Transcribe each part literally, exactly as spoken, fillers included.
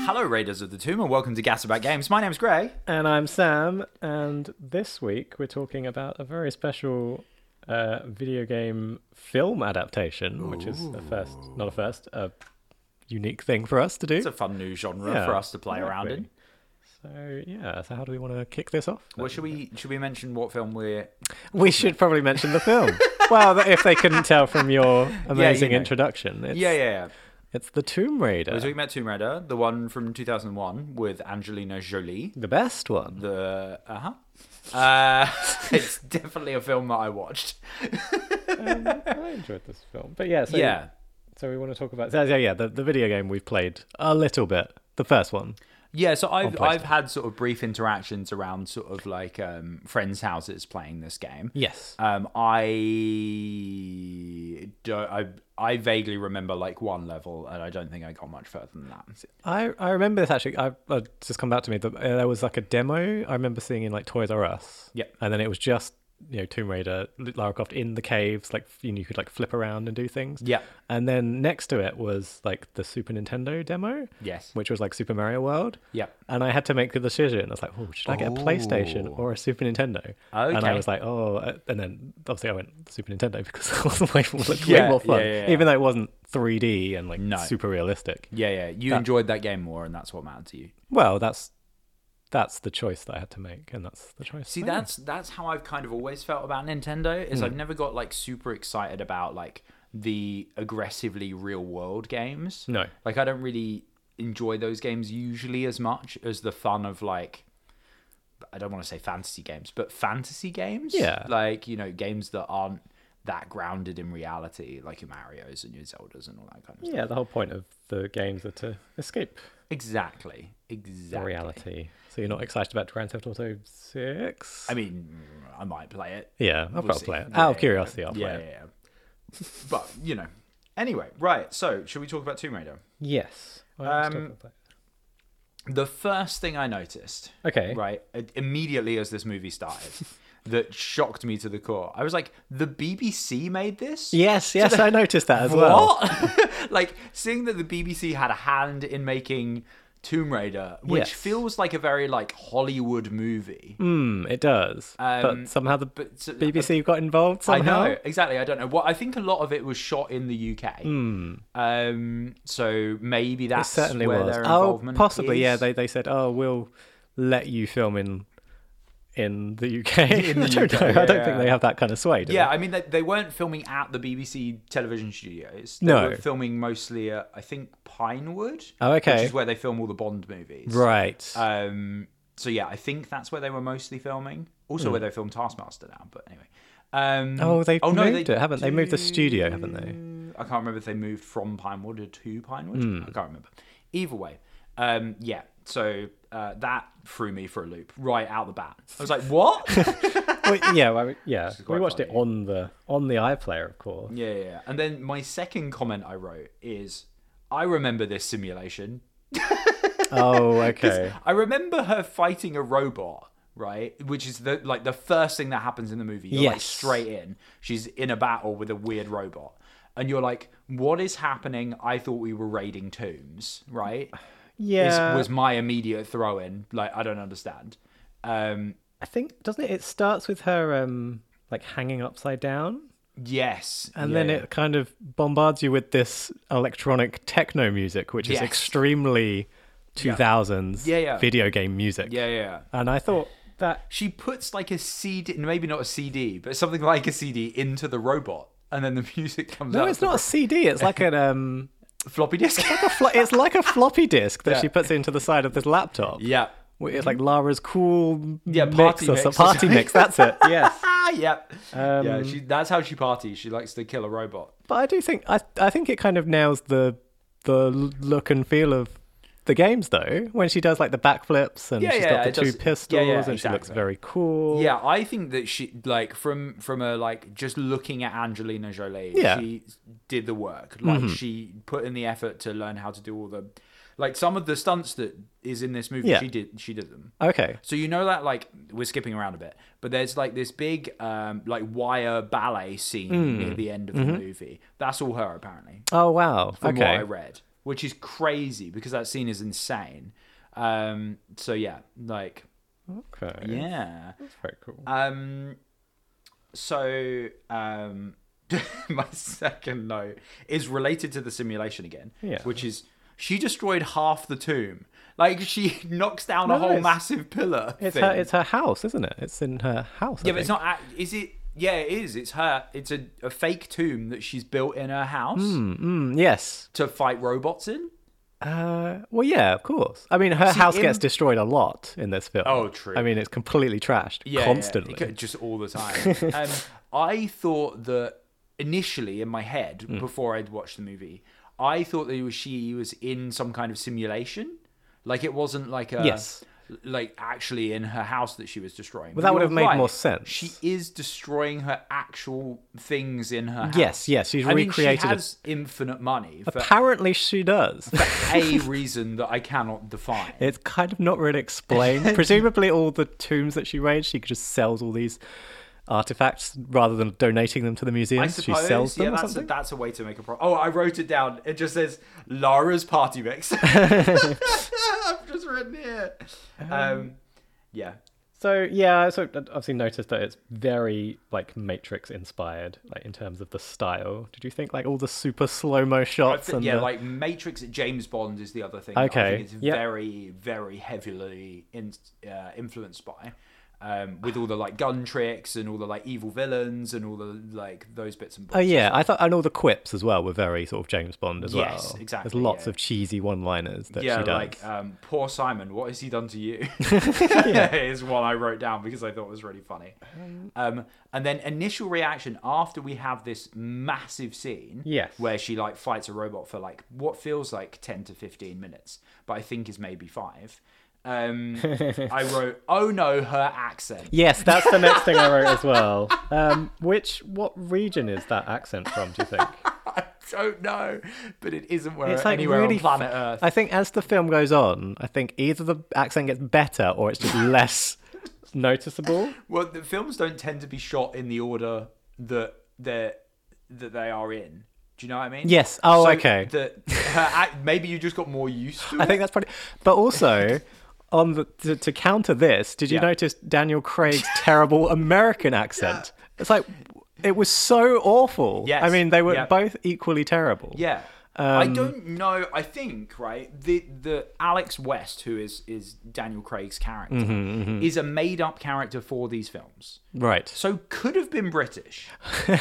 Hello, Raiders of the Tomb, and welcome to Gas About Games. My name's Gray. And I'm Sam, and this week we're talking about a very special uh, video game film adaptation, Ooh. which is a first, not a first, a unique thing for us to do. It's a fun new genre yeah, for us to play exactly. around in. So, yeah, so how do we want to kick this off? Well, should we should we mention what film we're... We should probably mention the film. Well, if they couldn't tell from your amazing yeah, you know. introduction. It's... Yeah, yeah, yeah. It's the Tomb Raider. We're talking about Tomb Raider, the one from two thousand one with Angelina Jolie. The best one. The uh-huh. Uh, it's definitely a film that I watched. um, I enjoyed this film. But yeah, so, yeah. so we want to talk about... So, yeah, yeah the, the video game we've played a little bit. The first one. Yeah, so I've I've had sort of brief interactions around sort of like um, friends' houses playing this game. Yes. Um, I don't. I I vaguely remember like one level, and I don't think I got much further than that. I, I remember this actually. I uh, just come back to me. The, uh, there was like a demo I remember seeing in like Toys R Us. Yeah. And then it was just you know Tomb Raider, Lara Croft in the caves, like you know you could like flip around and do things. Yeah. And then next to it was like the Super Nintendo demo. Yes. Which was like Super Mario World. Yeah. And I had to make the decision. I was like, oh, should I get a PlayStation or a Super Nintendo? Okay. And I was like, oh, and then obviously I went Super Nintendo because it was way more, like, yeah, way more fun, yeah, yeah, yeah. even though it wasn't three D and like no. super realistic. Yeah, yeah. You that, enjoyed that game more, and that's what mattered to you. Well, that's. That's the choice that I had to make, and that's the choice. See, that's that's how I've kind of always felt about Nintendo. Is mm. I've never got like super excited about like the aggressively real world games. No, like I don't really enjoy those games usually as much as the fun of like I don't want to say fantasy games, but fantasy games. Yeah, like you know games that aren't that grounded in reality, like your Mario's and your Zeldas and all that kind of yeah, stuff. Yeah, the whole point of the games are to escape. Exactly. Exactly. The reality. So you're not excited about Grand Theft Auto six? I mean, I might play it. Yeah, I'll we'll probably see. play it. Yeah, Out of curiosity, I'll yeah, play yeah, it. Yeah, but, you know. Anyway, right. So, should we talk about Tomb Raider? Yes. Um, the first thing I noticed, okay, right, immediately as this movie started, that shocked me to the core. I was like, the B B C made this? Yes, yes, so the, I noticed that as what? well. Like, seeing that the B B C had a hand in making Tomb Raider, which yes. feels like a very, like, Hollywood movie. Mm, it does. Um, but somehow the but, so, B B C uh, got involved somehow? I know, exactly. I don't know. Well, I think a lot of it was shot in the U K. Mm. Um, so maybe that's it certainly where was. their Oh, involvement possibly, is. yeah. They, they said, oh, we'll let you film in... in the U K. In the I don't U K, know. yeah, I don't yeah. think they have that kind of sway, do Yeah, they? I mean, they, they weren't filming at the B B C television studios. They No. were filming mostly at, I think, Pinewood. Oh, okay. Which is where they film all the Bond movies. Right. Um. So, yeah, I think that's where they were mostly filming. Also Mm. where they filmed Taskmaster now, but anyway. Um, oh, they've oh, moved no, they it, haven't they? They moved the do- studio, haven't they? I can't remember if they moved from Pinewood to Pinewood. Mm. I can't remember. Either way, um, yeah. So uh, that threw me for a loop right out the bat. I was like, "What?" well, yeah, well, yeah. We quite watched funny. it on the on the iPlayer, of course. Yeah, yeah, yeah. And then my second comment I wrote is, "I remember this simulation." Oh, okay. I remember her fighting a robot, right? Which is the like the first thing that happens in the movie. You're like Yes. straight in. She's in a battle with a weird robot. And you're like, what is happening? I thought we were raiding tombs, right? Yeah. Is, was my immediate throw in. Like, I don't understand. Um, I think, doesn't it? It starts with her um like hanging upside down. yes. And yeah, then yeah. it kind of bombards you with this electronic techno music, which Yes. is extremely two thousands Yeah, yeah. video game music. Yeah, yeah. And I thought that... She puts like a C D, maybe not a C D, but something like a C D into the robot. And then the music comes out. No, it's not a C D. It's like an... um. floppy disk. Like a flo- it's like a floppy disk that Yeah. she puts into the side of this laptop. Yeah. It's like Lara's cool Yeah, mix party or mix some or party something. mix. That's it. Yes. Ah, yep. Um, yeah, she, that's how she parties. She likes to kill a robot. But I do think I I think it kind of nails the the look and feel of the games though. When she does like the backflips and Yeah, she's yeah, got the it two does- pistols yeah, yeah, and she looks exactly. very cool. Yeah, I think that she, like, from from a, like, just looking at Angelina Jolie, Yeah. she did the work. Like, Mhm. she put in the effort to learn how to do all the, like, some of the stunts that is in this movie, Yeah. she did she did them. Okay. So you know that, like, we're skipping around a bit, but there's like this big um like wire ballet scene Mm. near the end of Mhm. the movie. That's all her apparently, Oh wow. from okay. what I read. which is crazy because that scene is insane. Um, so yeah, like, Okay. yeah. That's very cool. Um, so um, my second note is related to the simulation again, Yeah. which is she destroyed half the tomb. Like she knocks down No, a whole it's- massive pillar. It's thing. her. It's her house, isn't it? It's in her house. I Yeah, but it's think. not. act- Is it? Yeah, it is. It's her. It's a, a fake tomb that she's built in her house Mm, mm, yes. to fight robots in. Uh, well, yeah, of course. I mean, her See, house in- gets destroyed a lot in this film. Oh, true. I mean, it's completely trashed Yeah, constantly. yeah, it- just all the time. um, I thought that initially in my head, Mm. before I'd watched the movie, I thought that it was she was in some kind of simulation. Like it wasn't like a Yes. like actually in her house that she was destroying. Well, But that would you're have made right. more sense. She is destroying her actual things in her house. Yes, yes, she's I mean, recreated she it. has infinite money for Apparently, she does. a reason that I cannot define. It's kind of not really explained. Presumably, all the tombs that she raised, she just sells all these artifacts rather than donating them to the museum. I She suppose, sells them yeah, or that's a, something. that's a way to make a profit. Oh, I wrote it down. It just says Lara's party mix. I've just written here. Um, yeah, So yeah, so I obviously noticed that it's very like Matrix inspired, like in terms of the style. Did you think like all the super slow mo I shots thi- and yeah, the... like Matrix, James Bond is the other thing. that I Okay, think it's yep. very, very heavily in, uh, influenced by. Um, with all the like gun tricks and all the like evil villains and all the like those bits and bobs. Oh yeah, I thought and all the quips as well were very sort of James Bond as Yes, well. exactly, There's lots yeah. of cheesy one-liners that yeah, she does. like um, poor Simon, what has he done to you? Is what I wrote down because I thought was really funny. Um, and then initial reaction after we have this massive scene, Yes. where she like fights a robot for like what feels like ten to fifteen minutes, but I think is maybe five. Um, I wrote, oh no, her accent. Yes, that's the next thing I wrote as well. Um, which what region is that accent from? Do you think? I don't know, but it isn't where It's like anywhere really on planet fa- Earth. I think as the film goes on, I think either the accent gets better or it's just less noticeable. Well, the films don't tend to be shot in the order that they that they are in. Do you know what I mean? Yes. Oh, So okay. The, her act, maybe you just got more used to it. I think that's probably. But also, on the to, to counter this, did you Yeah. notice Daniel Craig's terrible American accent? It's like it was so awful. Yes. I mean, they were Yeah. both equally terrible. Yeah. I Um, don't know. I think right. The the Alex West, who is is Daniel Craig's character, Mm-hmm, is a made up character for these films. Right. So could have been British.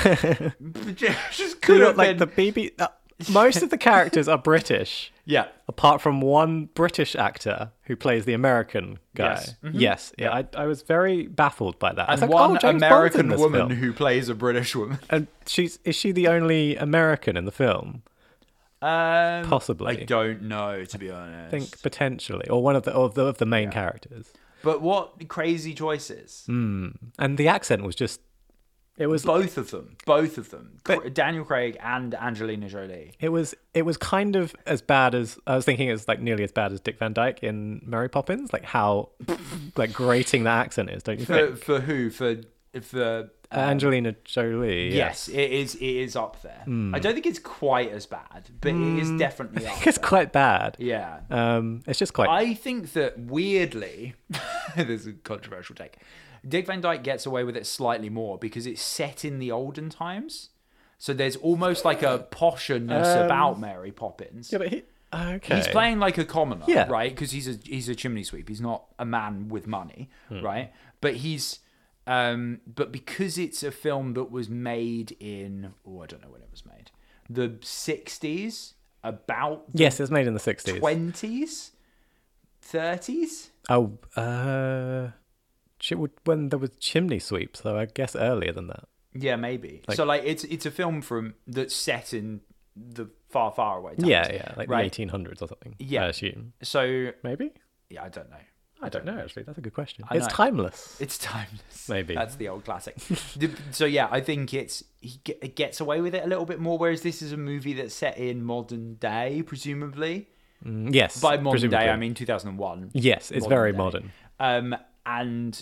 Just So could you're have like been. the B B. Uh, most of the characters are British. Yeah. Apart from one British actor who plays the American guy. Yes. Mhm. Yes. Yeah, I, I was very baffled by that. I was And like, one oh, James Bond's in American this woman film. who plays a British woman. And she's is she the only American in the film? Um, Possibly. I don't know, to be honest. I think potentially, or one of the of the, of the main characters. But what crazy choices. Mm. And the accent was just, it was Both of them. Both of them. But- Cra- Daniel Craig and Angelina Jolie. it was it was kind of as bad as I was thinking. It was like nearly as bad as Dick Van Dyke in Mary Poppins. Like how like grating that accent is, don't you For, think? for who? For for Uh, Angelina Jolie. Yes, it is. It is up there. I don't think it's quite as bad, but it is definitely I up think it's there. quite bad. Yeah. Um, it's just quite. I think that weirdly, this is a controversial take. Dick Van Dyke gets away with it slightly more because it's set in the olden times. So there's almost like a posherness Um, about Mary Poppins. yeah, but he, okay. He's playing like a commoner, Yeah. right? Because he's a he's a chimney sweep. He's not a man with money, Hmm. right? But he's um but because it's a film that was made in oh I don't know when it was made. The sixties, about Yes, it was made in the sixties. twenties, thirties. Oh, uh, chi- when there was chimney sweeps, so I guess earlier than that. Yeah, maybe. Like- so like it's it's a film from that's set in the far far away times. Yeah, yeah, like Right. the eighteen hundreds or something. Yeah. I assume. So Maybe. yeah, I don't know. I don't know. Actually, that's a good question. I It's know. timeless. It's timeless. Maybe. That's the old classic. The- so yeah, I think it's he ge- it gets away with it a little bit more. Whereas this is a movie that's set in modern day, presumably. Mm, yes. By modern presumably. day, I mean two thousand one. Yes, it's modern very day. modern. Um, and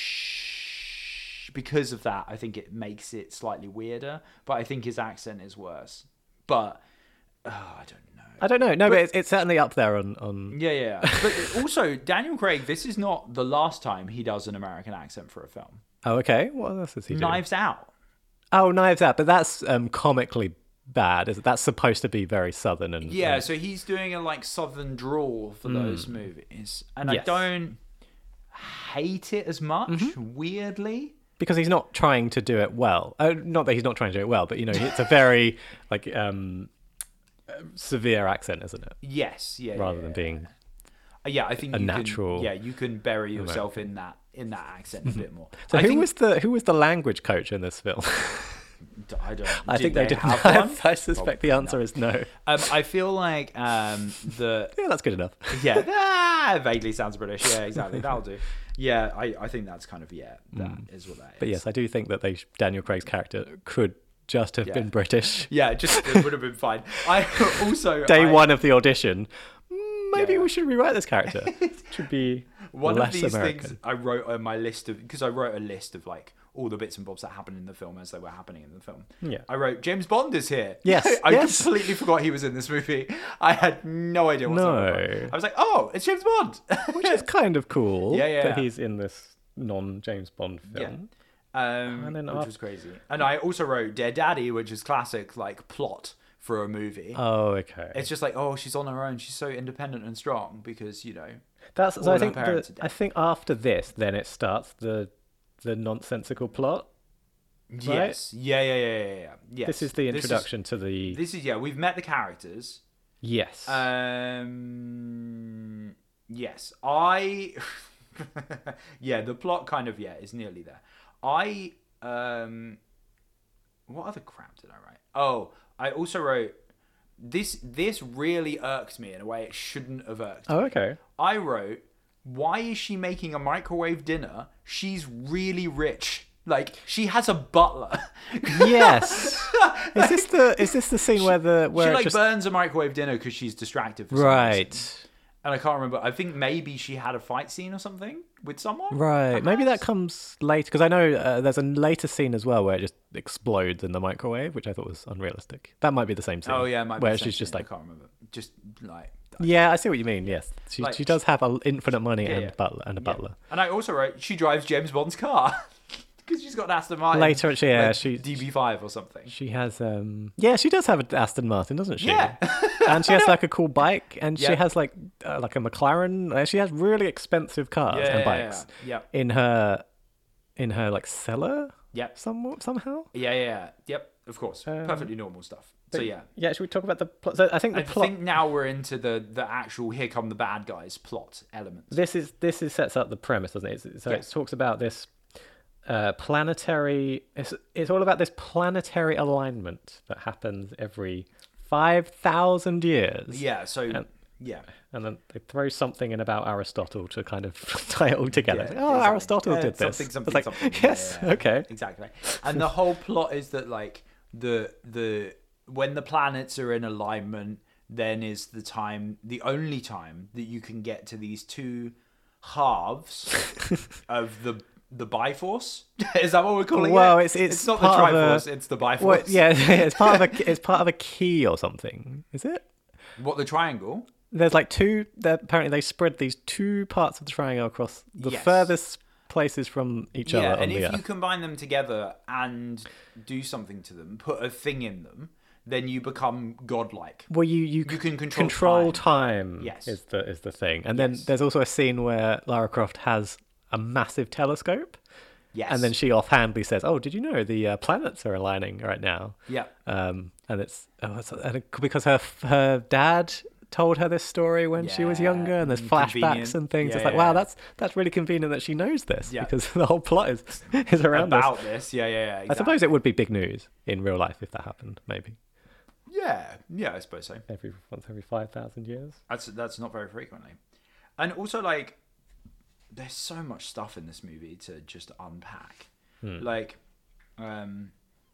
sh- because of that, I think it makes it slightly weirder. But I think his accent is worse. But oh, I don't know. I don't know. No, but, but it's, it's certainly up there on on. Yeah, yeah. But also, Daniel Craig. This is not the last time he does an American accent for a film. Oh, okay. What else does he do? Knives Out. Oh, Knives Out, but that's um, comically bad. Is it? That's supposed to be very southern and yeah. and... So he's doing a like southern drawl for mm. those movies, and yes. I don't hate it as much. Mm-hmm. Weirdly. Because he's not trying to do it well. Uh, not that he's not trying to do it well, but you know, it's a very like um, severe accent, isn't it? Yes, yeah. Rather yeah, than yeah. being uh, yeah, I think a you natural. Can, yeah, you can bury yourself American. in that in that accent a bit more. So I who think, was the who was the language coach in this film? I don't. I think they, they didn't have have one. I suspect Probably the answer not. is no. Um, I feel like um, the yeah, that's good enough. yeah, ah, vaguely sounds British. Yeah, exactly. That'll do. Yeah, I, I think that's kind of yeah, that mm. is what that is. But yes, I do think that they Daniel Craig's character could just have yeah. been British. Yeah, just it would have been fine. I also day I, one of the audition. Maybe yeah. we should rewrite this character. It should be one less of these American. things I wrote on my list of because I wrote a list of like all the bits and bobs that happened in the film as they were happening in the film. Yeah. I wrote James Bond is here. Yes. I yes. completely forgot he was in this movie. I had no idea what no. I was like, oh, it's James Bond. Which is kind of cool yeah, yeah, that yeah. he's in this non-James Bond film. Yeah. Um, and then which after... was crazy. And I also wrote Dear Daddy, which is classic like plot for a movie. Oh, okay. It's just like, oh, she's on her own. She's so independent and strong because, you know, that's so I think the, I think after this then it starts the the nonsensical plot. Right? Yes. Yeah, yeah, yeah, yeah, yeah. Yes. This is the introduction this is, to the This is yeah, we've met the characters. Yes. Um yes. I yeah, the plot kind of yeah, is nearly there. I um what other crap did I write? Oh, I also wrote this this really irked me in a way it shouldn't have irked Oh, me. okay. I wrote, why is she making a microwave dinner? She's really rich. Like, she has a butler. Yes. Is this the is this the scene she, where the where she it like just... burns a microwave dinner because she's distracted for some right reason. And I can't remember. I think maybe she had a fight scene or something with someone. Right. Perhaps? Maybe that comes later because I know uh, there's a later scene as well where it just explodes in the microwave, which I thought was unrealistic. That might be the same scene. Oh yeah, it might be where the same she's just scene. like I can't remember. Just like. Yeah, I see what you mean. Yes, she Like, she does have a infinite money yeah, and yeah. butler and a Yeah. butler. And I also wrote she drives James Bond's car because she's got an Aston Martin. Later, she- yeah, like she- D B five or something. She has um yeah, she does have an Aston Martin, doesn't she? Yeah. And she has like a cool bike, and she Yeah. has like uh, like a McLaren. Uh, She has really expensive cars Yeah, and yeah, bikes yeah, in her in her like cellar yeah, yep, some somehow. yeah, yeah, yeah, yep. Of course, Um, perfectly normal stuff. So But, yeah, yeah. Should we talk about the plot? So I think the I plot. think now we're into the the actual here come the bad guys plot elements. This is this is sets up the premise, doesn't it? It's, so Yes. it talks about this uh, planetary. It's it's all about this planetary alignment that happens every five thousand years. Yeah. So And- yeah. And then they throw something in about Aristotle to kind of tie it all together. Yeah, oh, exactly. Aristotle Uh, did this. something, It's something, like, something. yes, Yeah, yeah, yeah. okay. Exactly. And the whole plot is that like the the when the planets are in alignment, then is the time, the only time that you can get to these two halves of the the Biforce. Is that what we're calling Well, it? it's- it's not the part of a- Triforce, it's the Biforce. What, yeah, it's part of a it's part of a key or something. Is it? What, the triangle? There's like two. they're- Apparently, they spread these two parts of the triangle across the Yes. furthest places from each Yeah, other on and the if Earth. you combine them together and do something to them, put a thing in them, then you become godlike. Well, you you, You c- can control control time. time. Yes. is the is the thing. And then Yes. there's also a scene where Lara Croft has a massive telescope, Yes. and then she offhandedly says, "Oh, did you know the uh, planets are aligning right now?" Yeah. Um, and it's, oh, it's and it, because her her dad told her this story when she was Yeah, younger, and there's convenient. flashbacks and things. Yeah, it's like, yeah, wow, yeah. that's that's really convenient that she knows this, Yeah. because the whole plot is is around About this. this. Yeah, yeah, yeah. Exactly. I suppose it would be big news in real life if that happened, maybe Yeah, yeah, I suppose so. every once every five thousand years. That's that's not very frequently. And also, like, there's so much stuff in this movie to just unpack. Hmm. Like, um,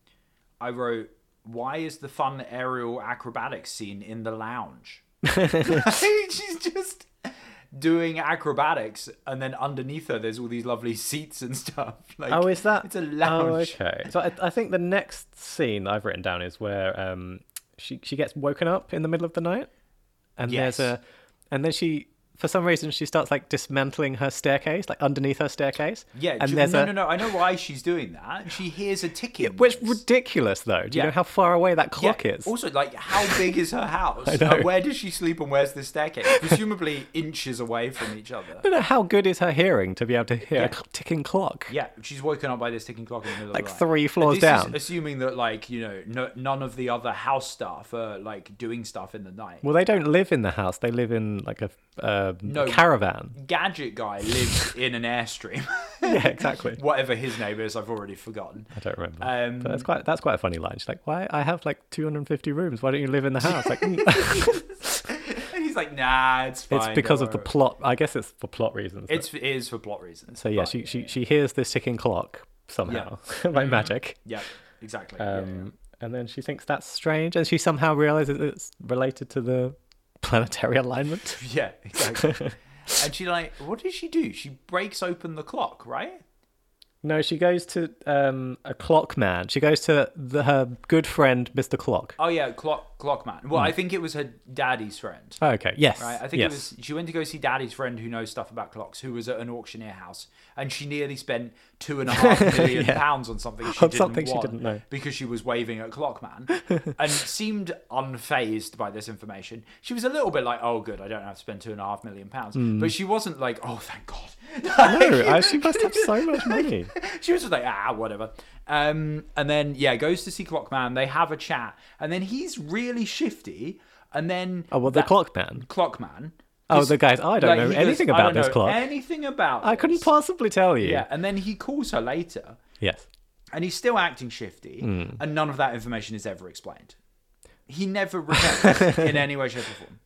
I wrote, why is the fun aerial acrobatics scene in the lounge? She's just doing acrobatics, and then underneath her, there's all these lovely seats and stuff. Like, Oh, is that? It's a Oh, lounge. okay. So I, I think the next scene I've written down is where um she she gets woken up in the middle of the night. and Yes. there's a, and then she, for some reason, she starts like dismantling her staircase, like underneath her staircase. Yeah, and ju- there's no, a, no, no. I know why she's doing that. She hears a ticking. which noise. ridiculous though. Do you Yeah. know how far away that Yeah. clock is? Also, like, how big is her house? I know. And where does she sleep and where's the staircase? Presumably inches away from each other. I don't know how good is her hearing to be able to hear Yeah. a cl- ticking clock. Yeah, she's woken up by this ticking clock in the middle Like of the night. three floors And this down. Is assuming that, like, you know, no, none of the other house staff are, like, doing stuff in the night. Well, they don't live in the house. They live in like a, uh, No. a caravan. Gadget guy lives in an Airstream. Yeah, exactly. Whatever his name is, I've already forgotten. I don't remember. Um, but that's quite that's quite a funny line. She's like, "Why? I have like two hundred fifty rooms. Why don't you live in the house?" Like, mm. And he's like, nah, it's fine. It's because don't of the worry. plot. I guess it's for plot reasons. but- It's, it is for plot reasons. so yeah, but- she, she she hears this ticking clock somehow by magic. Yeah, exactly. Yeah, Um, yeah. and then she thinks that's strange, and she somehow realizes it's related to the planetary alignment. Yeah, exactly. And she like, what does she do? She breaks open the clock, right? No, she goes to um, a clock man. She goes to the, her good friend, Mister Clock. Oh yeah, clock clockman. Well, I think it was her daddy's friend. Oh, okay. Yes. Right, I think yes. it was. She went to go see Daddy's friend who knows stuff about clocks, who was at an auctioneer house, and she nearly spent two and a half million Yeah. pounds on something she On didn't something she want didn't know. because she was waving at Clockman, and seemed unfazed by this information. She was a little bit like, "Oh, good, I don't have to spend two and a half million pounds," but she wasn't like, "Oh, thank God." Hmm. No, I, she must have so much money. She was just like, ah, whatever. Um, and then, yeah, goes to see Clockman. They have a chat. And then he's really shifty. And then... Oh, well, the that- clock man. Clockman. Oh, the guys. I don't like, know he goes, anything "I about don't this know clock. anything about I couldn't this." possibly tell you. Yeah, and then he calls her later. Yes. And he's still acting shifty. Hmm. And none of that information is ever explained. He never returns in any way, shape, or form.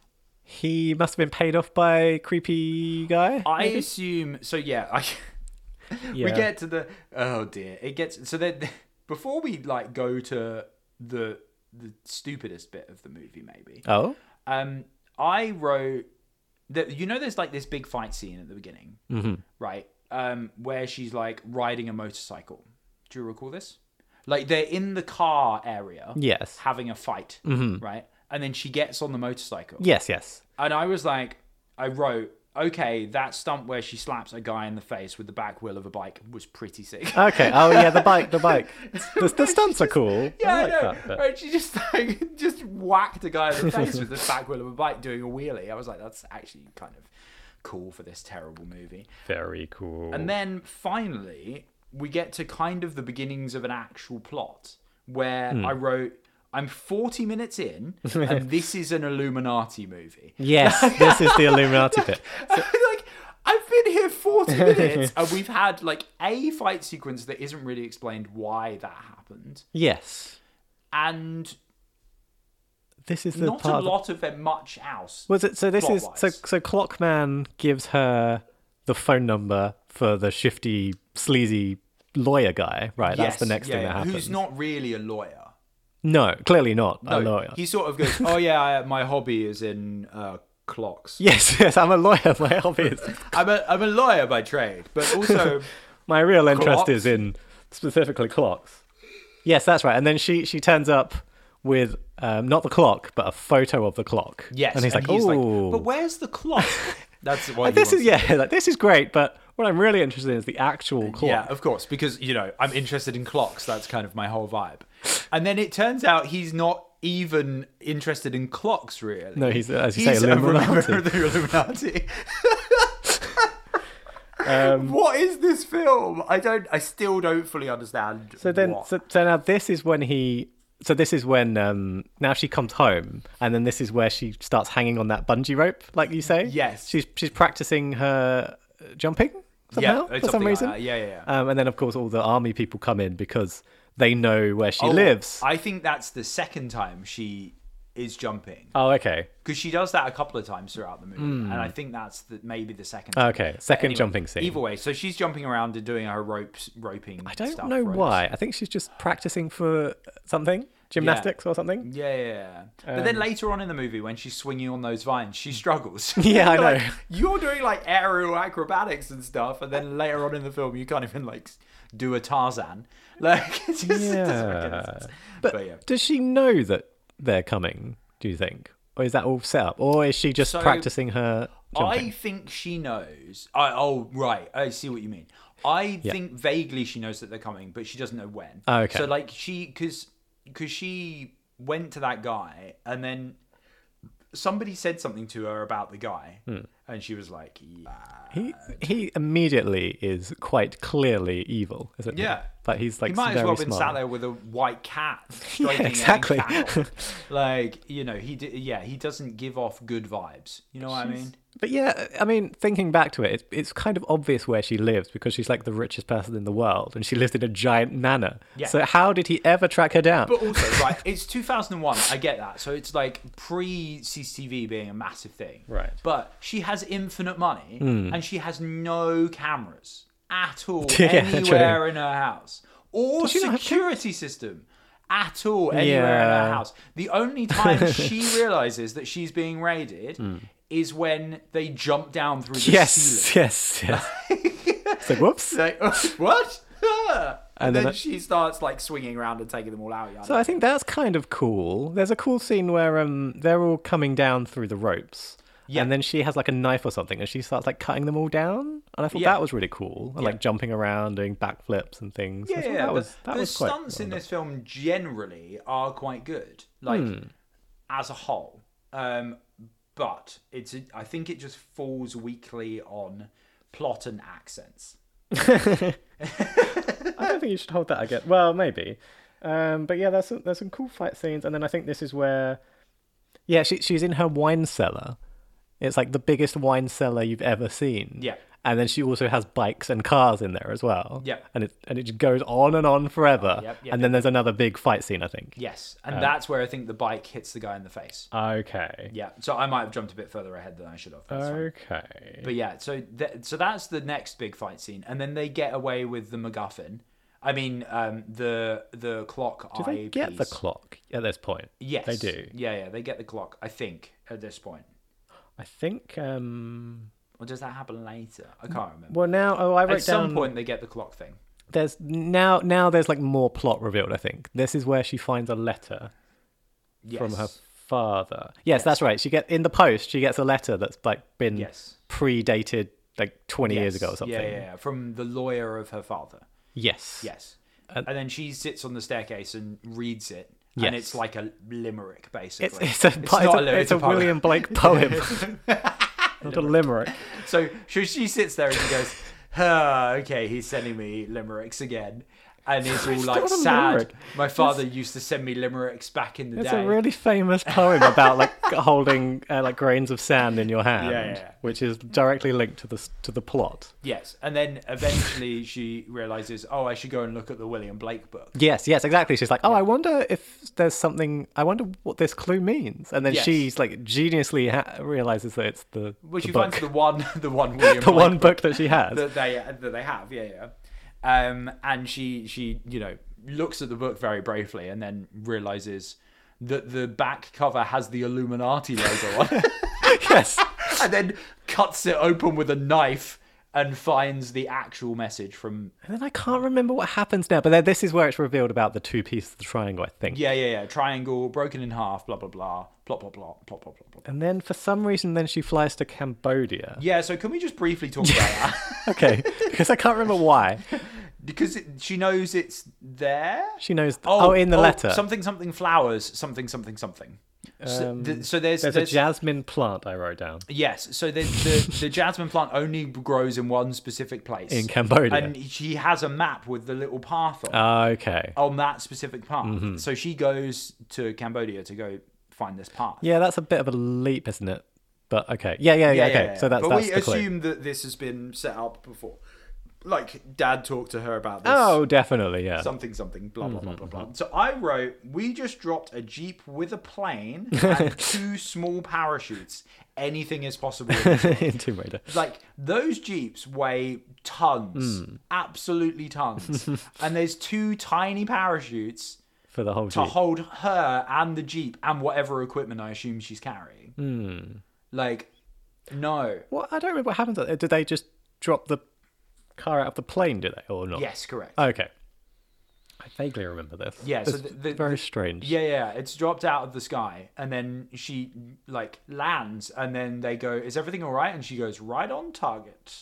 He must have been paid off by creepy guy. I maybe? assume... So, yeah, I... Yeah. We get to the oh dear it gets so then before we like go to the the stupidest bit of the movie maybe Oh. um I wrote that you know there's like this big fight scene at the beginning Mm-hmm. right um where she's like riding a motorcycle. Do you recall this? Like they're in the car area Yes. having a fight Mm-hmm. right, and then she gets on the motorcycle Yes. Yes. and I was like, I wrote, okay, that stunt where she slaps a guy in the face with the back wheel of a bike was pretty sick. Okay. Oh yeah, the bike. The bike. The, the stunts are cool. Yeah, I I, like know. that. But... Right, she just like just whacked a guy in the face with the back wheel of a bike doing a wheelie. I was like, that's actually kind of cool for this terrible movie. Very cool. And then finally, we get to kind of the beginnings of an actual plot where Hmm. I wrote, I'm forty minutes in, and this is an Illuminati movie. Yes, this is the Illuminati bit. Like, I've been here forty minutes, and we've had like a fight sequence that isn't really explained why that happened, Yes. and This is the not part a of the- lot of it, much else. Was it so? This is so. plot-wise. So Clockman gives her the phone number for the shifty, sleazy lawyer guy. Right. That's Yes, the next yeah, thing that yeah, happens. Who's not really a lawyer. No, clearly not No, a lawyer. he sort of goes, "Oh yeah, I, my hobby is in uh, clocks. Yes, yes. I'm a lawyer. My hobby is I'm a I'm a lawyer by trade, but also my real interest Clocks? is in specifically clocks. Yes, that's right. And then she she turns up with um, not the clock, but a photo of the clock. yes." and he's like, "Oh, "But where's the clock?" That's what he this is wants. yeah, like this is great, but what I'm really interested in is the actual clock." Yeah, of course, because you know I'm interested in clocks. That's kind of my whole vibe. And then it turns out he's not even interested in clocks, really. No, he's as you He's say, a member Illuminati. of the Illuminati. Um, What is this film? I don't. I still don't fully understand. So then, what. so, so now this is when he. So this is when um, now she comes home, and then this is where she starts hanging on that bungee rope, like you say. Yes. She's she's practicing her uh, jumping somehow yeah, for some something like reason. that. Yeah, yeah, yeah. Um, and then of course all the army people come in because they know where she Oh, lives. I think that's the second time she is jumping, Oh, okay, because she does that a couple of times throughout the movie, and I think that's the, maybe the second. time. okay. Second Anyway, jumping scene. Either way, so she's jumping around and doing her ropes, roping. I don't stuff, know ropes. why. I think she's just practicing for something, gymnastics or something. Yeah, yeah, yeah. But then later on in the movie, when she's swinging on those vines, she struggles. Yeah, I You're like, know. you're doing like aerial acrobatics and stuff, and then later on in the film, you can't even like do a Tarzan. Like, it just it doesn't make any Yeah. sense. But, But yeah. does she know that they're coming? Do you think? or is that all set up, or is she just So, practicing her jumping? I think she knows. I, oh, right. I see what you mean. I Yeah. think vaguely she knows that they're coming, but she doesn't know when. Oh, okay. So, like, she... Because because she went to that guy, and then somebody said something to her about the guy, Hmm. and she was like, yeah. He he immediately is quite clearly evil, isn't he? Yeah. But he's like He might as very well have been smart. sat there with a white cat Yeah, stroking exactly. it and cattle. Like, you know, he d- yeah, he doesn't give off good vibes. You know what I mean? But yeah, I mean, thinking back to it, it's, it's kind of obvious where she lives because she's like the richest person in the world and she lives in a giant manor. Yeah. So how did he ever track her down? But also, right, it's two thousand one. I get that. So it's like pre-C C T V being a massive thing. Right. But she has infinite money and she has no cameras at all Yeah, anywhere true. in her house. Or she not have security system at all anywhere in Yeah. her house. The only time she realizes that she's being raided is when they jump down through the yes, ceiling. yes, yes. It's like, whoops. Like, what? and, And then, then I- she starts like swinging around and taking them all out. So I think that's kind of cool. There's a cool scene where um they're all coming down through the ropes. Yeah. And then she has like a knife or something and she starts like cutting them all down. And I thought Yeah. that was really cool. And Yeah. like jumping around, doing backflips and things. I Yeah, thought yeah, that the, was that the was quite stunts well in done. this film generally are quite good, like Hmm. as a whole. Um, but it's a, I think it just falls weakly on plot and accents. I don't think you should hold that again. Well, maybe. Um, but yeah, there's some, there's some cool fight scenes, and then I think this is where, yeah, she she's in her wine cellar. It's like the biggest wine cellar you've ever seen. Yeah. And then she also has bikes and cars in there as well. Yeah. And it and it just goes on and on forever. Yep, yep, and then there's another big fight scene, I think. Yes, and that's where I think the bike hits the guy in the face. Okay. Yeah, so I might have jumped a bit further ahead than I should have. That's fine. Okay. But yeah, so th- so that's the next big fight scene, and then they get away with the MacGuffin. I mean, um, the the clock Do they eye get the piece. clock at this point? Yes, They do. Yeah, yeah, they get the clock. I think at this point, I think. Um. or does that happen later? I can't remember. Well, now, oh, I wrote At some down. point, they get the clock thing. There's now now there's like more plot revealed. I think this is where she finds a letter Yes. from her father. Yes, Yes. that's right. She get in the post. She gets a letter that's like been Yes. predated like twenty years Yes. ago or something. Yeah, yeah, yeah, from the lawyer of her father. Yes. Yes. And- And then she sits on the staircase and reads it. Yes. And it's like a limerick, It's basically. it's a It's it's, not a, limerick, it's a poem. William Blake poem, not a limerick. So she, she sits there and she goes, ah, okay, he's sending me limericks again. And it's all It's like not a sad. limerick. My father used to send me limericks back in the It's day. a really famous poem about like holding uh, like grains of sand in your hand, Yeah, yeah, yeah. which is directly linked to the s- to the plot. Yes. And then eventually she realizes, oh, I should go and look at the William Blake book. Yes, yes, exactly. She's like, oh, I wonder if there's something. I wonder what this clue means. And then Yes. she's like geniusly ha- realizes that it's the Well, the she book. finds the one, the one William the Blake one book that she has. that they that they have. Yeah, yeah. Um, and she she you know looks at the book very bravely and then realizes that the back cover has the Illuminati logo on it. Yes. And then cuts it open with a knife and finds the actual message from And then I can't remember what happens now, but then this is where it's revealed about the two pieces of the triangle, I think. yeah yeah yeah triangle broken in half, blah blah blah, plot plot plot plot plot plot plot. And then for some reason, then she flies to Cambodia. Yeah, so can we just briefly talk about that? Okay, because I can't remember why. Because it, she knows it's there. She knows. Oh, in the letter. something something flowers, something something something. So, Um, th- so there's There's, there's a jasmine plant I wrote down yes. So the, the the jasmine plant only grows in one specific place in Cambodia. and she has a map with the little path on, Ah, okay. on that specific path. Mm-hmm. So she goes to Cambodia to go find this path. Yeah, that's a bit of a leap, isn't it? But okay. Yeah, yeah, yeah. okay. So that's but that's we the clue. assume that this has been set up before. Like Dad talked to her about this. Oh, definitely, yeah. Something, something, blah, blah, blah, blah, Mm-hmm, blah. So I wrote, we just dropped a Jeep with a plane and two small parachutes. Anything is possible. in this world. in Tomb Raider. Like, those Jeeps weigh tons. Hmm. Absolutely tons. And there's two tiny parachutes For the whole to Jeep. hold her and the Jeep and whatever equipment I assume she's carrying. Hmm. Like, no. Well, I don't remember what happens. Did they just drop the car out of the plane, did they, or not? Yes, correct. Okay. I vaguely remember this. Yeah, so It's the- the- very the- strange. Yeah, yeah, it's dropped out of the sky, and then she like lands, and then they go, "Is everything all right?" And she goes, "Right on target."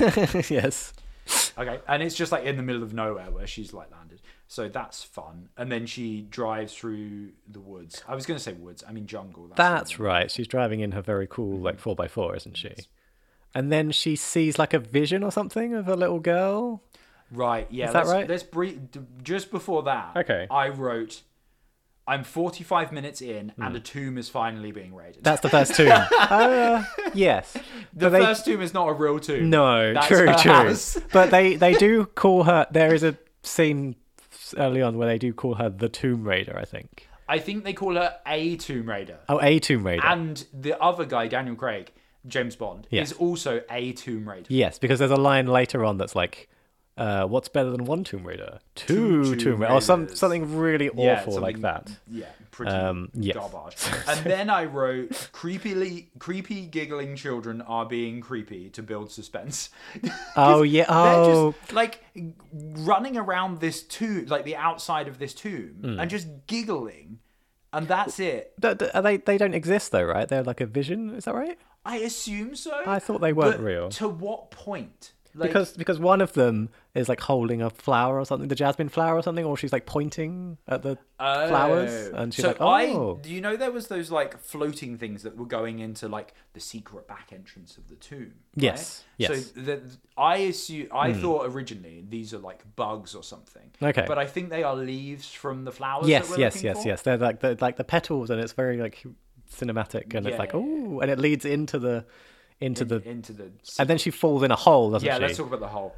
Yes. Okay, and it's just like in the middle of nowhere where she's like landed, so that's fun. And then she drives through the woods. I was gonna say woods, I mean jungle. That's, That's the- right. She's driving in her very cool like four by four, isn't she? And then she sees like a vision or something of a little girl. Right. Yeah. Is that let's, right? Let's brief. Just before that, Okay. I wrote, "I'm forty-five minutes in, and a tomb is finally being raided." That's the first tomb. uh, yes. the But they- first tomb is not a real tomb. No, That's true, her true. house. But they they do call her. There is a scene early on where they do call her the Tomb Raider, I think. I think they call her a Tomb Raider. Oh, a Tomb Raider. And the other guy, Daniel Craig, James Bond, Yes. is also a Tomb Raider. Yes, because there's a line later on that's like, uh, "What's better than one Tomb Raider? Two, Two Tomb Raider," or some Raiders. something really awful Yeah, like something- that. Yeah, pretty Um, yes. garbage. And then I wrote, "Creepily, creepy giggling children are being creepy to build suspense." Oh yeah. They're Oh, just like running around this tomb, like the outside of this tomb, Hmm. and just giggling, and that's it. D- d- are they they don't exist though, right? They're like a vision. Is that right? I assume so. I thought they weren't but real. To what point? Like, Because because one of them is like holding a flower or something, the jasmine flower or something, or she's like pointing at the flowers, Oh. and she's so like, I, "Oh, do you know there was those like floating things that were going into like the secret back entrance of the tomb? Right? Yes, yes. Hmm. So the, I assume I thought originally these are like bugs or something. Okay. But I think they are leaves from the flowers. yes, that we're yes, looking yes, for. yes." They're like the like the petals, and it's very like cinematic, and Yeah, it's like, yeah, "Oh," and it leads into the into In- the, into the. and then she falls in a hole, doesn't yeah, she? let's talk about the hole.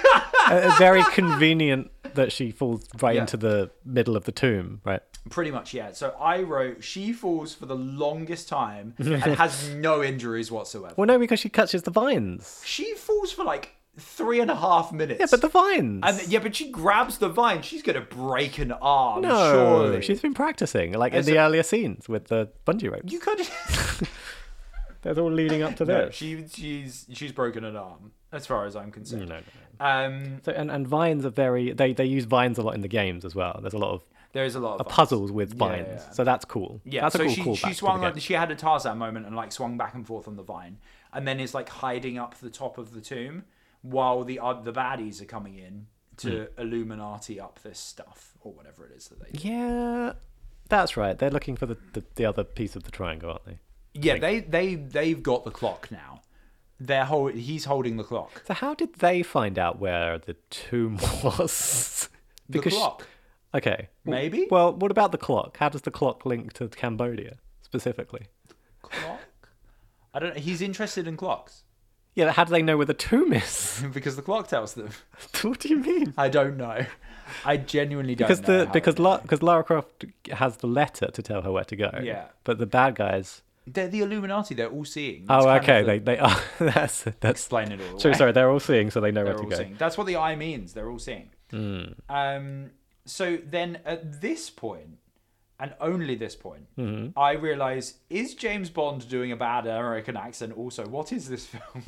Uh, very convenient that she falls right Yeah. into the middle of the tomb, right? Pretty much, yeah. So I wrote, she falls for the longest time and has no injuries whatsoever. Well, no, because she catches the vines. She falls for like three and a half minutes. Yeah, but the vines. And yeah, but she grabs the vine. She's gonna break an arm. no, surely. she's been practicing, like in As the a- earlier scenes with the bungee ropes. You could. That's all leading up to no, this. she she's she's broken an arm, as far as I'm No, concerned. no, no. Um, So and, and vines are very they, they use vines a lot in the games as well. There's a lot of there is a lot of uh, vines. puzzles with Yeah, vines, yeah, yeah. so that's cool. Yeah, that's so a cool she callback she to swung the on, game. she had a Tarzan moment and like swung back and forth on the vine, and then is like hiding up the top of the tomb while the uh, the baddies are coming in to Hmm. Illuminati up this stuff or whatever it is that they do. Yeah, that's right. They're looking for the, the, the other piece of the triangle, aren't they? Yeah, they they they've got the clock now. They're hold, he's holding the clock. So how did they find out where the tomb was? The Because clock. okay, Maybe? Well, what about the clock? How does the clock link to Cambodia specifically? Clock? I don't know. He's interested in clocks Yeah, how do they know where the tomb is? because the clock tells them. What do you mean? I don't know. I genuinely don't Because know. the how because they La, know. because Lara Croft has the letter to tell her where to go. Yeah. But the bad guys. They're the Illuminati. They're all seeing. That's Oh, kind of okay. the- They they are. That's that's. explain it all. So away. sorry, they're all seeing, so they know They're where to all go. seeing. That's what the eye means. They're all seeing. Hmm. Um. So then, at this point, and only this point, Mm-hmm. I realise: is James Bond doing a bad American accent? Also, what is this film?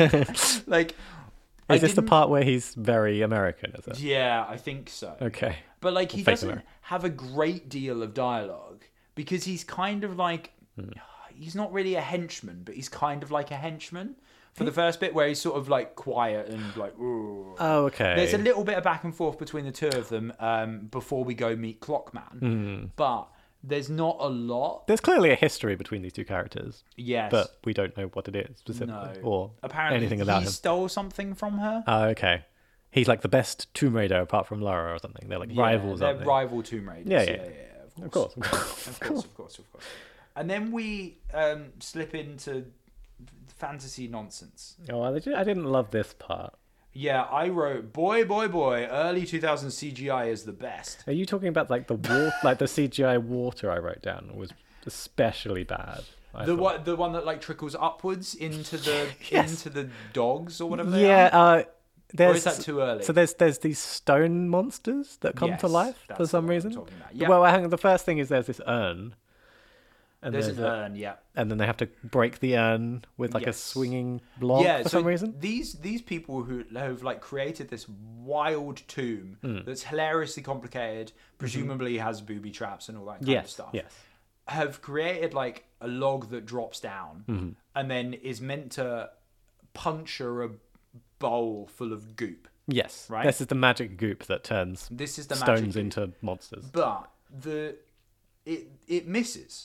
like, I Is this the didn't- part where he's very American? Is it? Yeah, I think so. Okay. But like, he Fake doesn't American. have a great deal of dialogue because he's kind of like, Hmm. he's not really a henchman, but he's kind of like a henchman for the first bit where he's sort of like quiet and like, ooh. Oh, okay. There's a little bit of back and forth between the two of them um, before we go meet Clockman, Hmm. but there's not a lot. There's clearly a history between these two characters, Yes, but we don't know what it is specifically no. or Apparently, anything he about him. stole something from her. Oh, okay. He's like the best Tomb Raider apart from Lara or something. They're like Yeah, rivals, they're aren't they? rival Tomb Raiders. Yeah, Yeah, yeah. yeah, Of course. of course, of course, of course. And then we um, slip into fantasy nonsense. Oh, I didn't- I didn't love this part. Yeah, I wrote, boy, boy, boy, early two thousands C G I is the best. Are you talking about like the water, like the C G I water I wrote down was especially bad? I The thought. one, the one that like trickles upwards into the Yes. into the dogs or whatever they Yeah, are. uh, Or there's is that too early? so there's there's these stone monsters that come to Yes, life that's for the some one I'm reason. talking about. Yeah. Well, hang on, the first thing is there's this urn, And There's an a- urn, yeah. and then they have to break the urn with like a Yes. swinging block Yeah, for so some reason. these these people who have like created this wild tomb Hmm. that's hilariously complicated, presumably has booby traps and all that kind of Yes, stuff. yes. Have created like a log that drops down Mm-hmm. and then is meant to puncture a bowl full of goop. Yes, Right? This is the magic goop that turns This is the stones magic goop. into monsters. But the it it misses.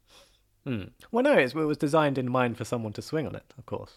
Mm. Well, no, it's, it was designed in mind for someone to swing on it, of course.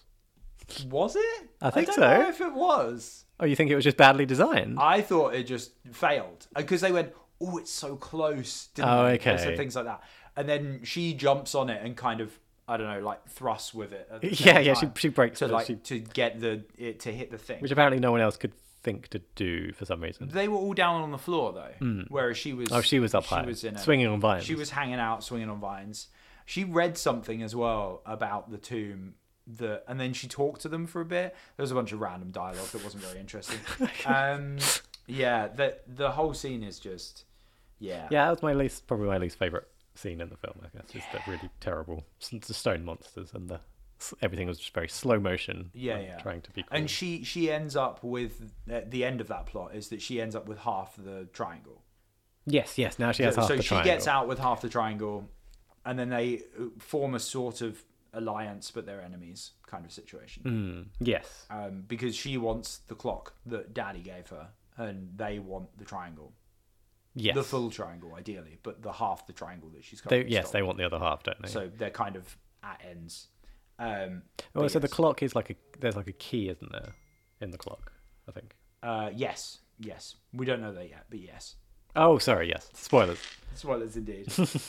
Was it? I think don't so. know if it was. Oh, you think it was just badly designed? I thought it just failed because they went, "Oh, it's so close." Didn't Oh, they? okay. So things like that, and then she jumps on it and kind of, I don't know, like thrusts with it. At the Yeah, same yeah, she time she breaks to it, like she- to get the it to hit the thing. which apparently no one else could think to do for some reason. They were all down on the floor though, whereas she was. Oh, she was up she high, was in it. swinging on vines. She was hanging out, swinging on vines. She read something as well about the tomb. That and then she talked to them for a bit. There was a bunch of random dialogue that wasn't very interesting. um, yeah, the the whole scene is just, yeah, Yeah, that was my least, probably my least favorite scene in the film. I guess is the really terrible s- the stone monsters and the everything was just very slow motion. Yeah, and yeah. trying to be cool. And she she ends up with at the end of that plot is that she ends up with half the triangle. yes, yes. Now she has so half so the she triangle. gets out with half the triangle, and then they form a sort of alliance, but they're enemies kind of situation. Mm, yes. Um, because she wants the clock that Daddy gave her, and they want the triangle, Yes. the full triangle ideally, but the half the triangle that she's They, currently yes, they stolen. want the other half, don't they? So they're kind of at ends. Um, oh, but so the yes. clock is like a there's like a key, isn't there, in the clock? I think. Uh, yes, yes. We don't know that yet, but yes. Oh, sorry. Yes. Spoilers. Spoilers indeed.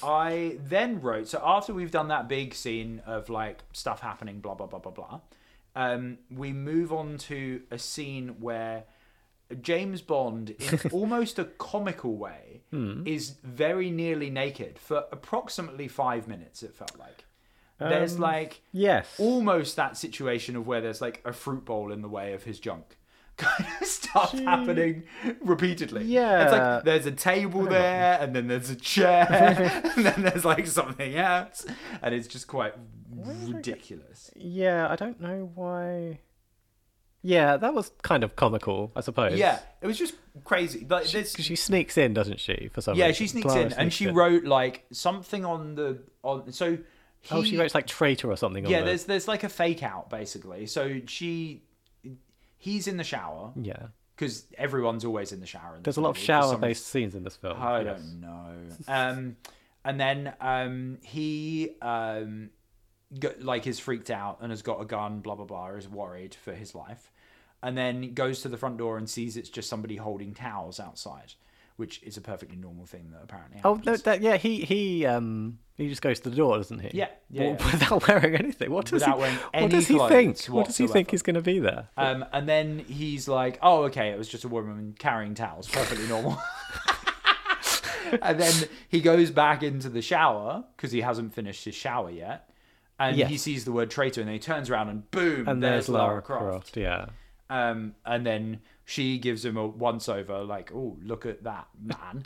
I then wrote, so after we've done that big scene of like stuff happening, blah, blah, blah, blah, blah, um, we move on to a scene where James Bond, in almost a comical way, is very nearly naked for approximately five minutes, it felt like. There's Um, like Yes. almost that situation of where there's like a fruit bowl in the way of his junk. Kind of stuff Gee. happening repeatedly. Yeah. It's like there's a table there, and then there's a chair, and then there's like something else, and it's just quite ridiculous. Yeah, I don't know why. Yeah, that was kind of comical, I suppose. Yeah, it was just crazy. Like this, Because she sneaks in, doesn't she? For some yeah, reason. she sneaks Clara in, and sneaks she in. wrote like something on the on. So he, Oh, she wrote like traitor or something. yeah, on the... there's there's like a fake out basically. So she, he's in the shower. Yeah. Because everyone's always in the shower. In There's this a lot of movie, 'cause shower-based scenes in this film. someone's- I yes. don't know. Um, and then um, he um, go, like is freaked out and has got a gun. Blah blah blah. Is worried for his life, and then goes to the front door and sees it's just somebody holding towels outside, which is a perfectly normal thing that apparently Oh, happens. no, that, yeah, he he um he just goes to the door, doesn't he? Yeah, yeah, Well, yeah. without wearing anything. What does Without he? wearing What any does he clothes think? What does he whatsoever. think is going to be there? Um, and then he's like, "Oh, okay, it was just a woman carrying towels, perfectly normal." And then he goes back into the shower because he hasn't finished his shower yet, and Yes. he sees the word traitor, and then he turns around and boom, and there's, there's Lara Croft. Yeah. Um, and then she gives him a once over, like, "Oh, look at that man,"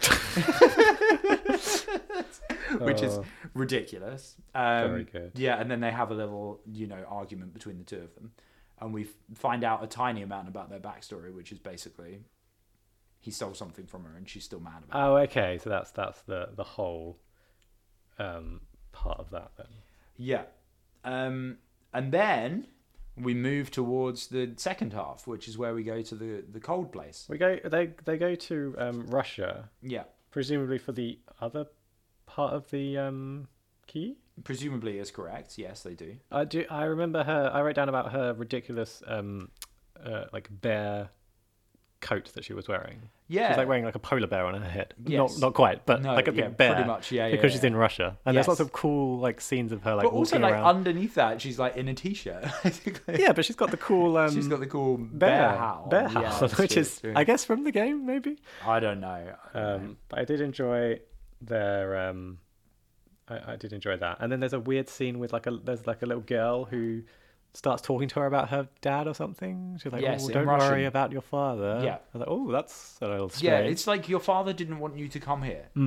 which is Oh. ridiculous. Um, Very good. Yeah, and then they have a little, you know, argument between the two of them, and we f- find out a tiny amount about their backstory, which is basically he stole something from her, and she's still mad about it. Oh, okay. So that's that's the the whole um part of that then. Yeah, um, and then we move towards the second half, which is where we go to the the cold place. We go. They they go to um Russia, Yeah, presumably for the other part of the um key. presumably is correct. Yes, they do. I do. I remember her. I wrote down about her ridiculous um uh, like bear coat that she was wearing. Yeah, She's like wearing like a polar bear on her head. Yes. Not not quite, but No, like a big yeah, bear. pretty much, yeah, yeah, Because she's yeah. in Russia, and Yes. there's lots of cool like scenes of her like but also walking like around. underneath that, she's like in a t-shirt. Basically. Yeah, but she's got the cool um she's got the cool bear, bear hat. bear on. hat, Yeah, on, that's which true, is that's true. I guess from the game maybe. I don't know. I don't know. Um, but I did enjoy their um, I, I did enjoy that. And then there's a weird scene with like a there's like a little girl who starts talking to her about her dad or something. She's like, Yes, "Oh, in don't Russian. worry about your father." Yeah. I was like, "Oh, that's a little Yeah, strange." it's like your father didn't want you to come here. Mm.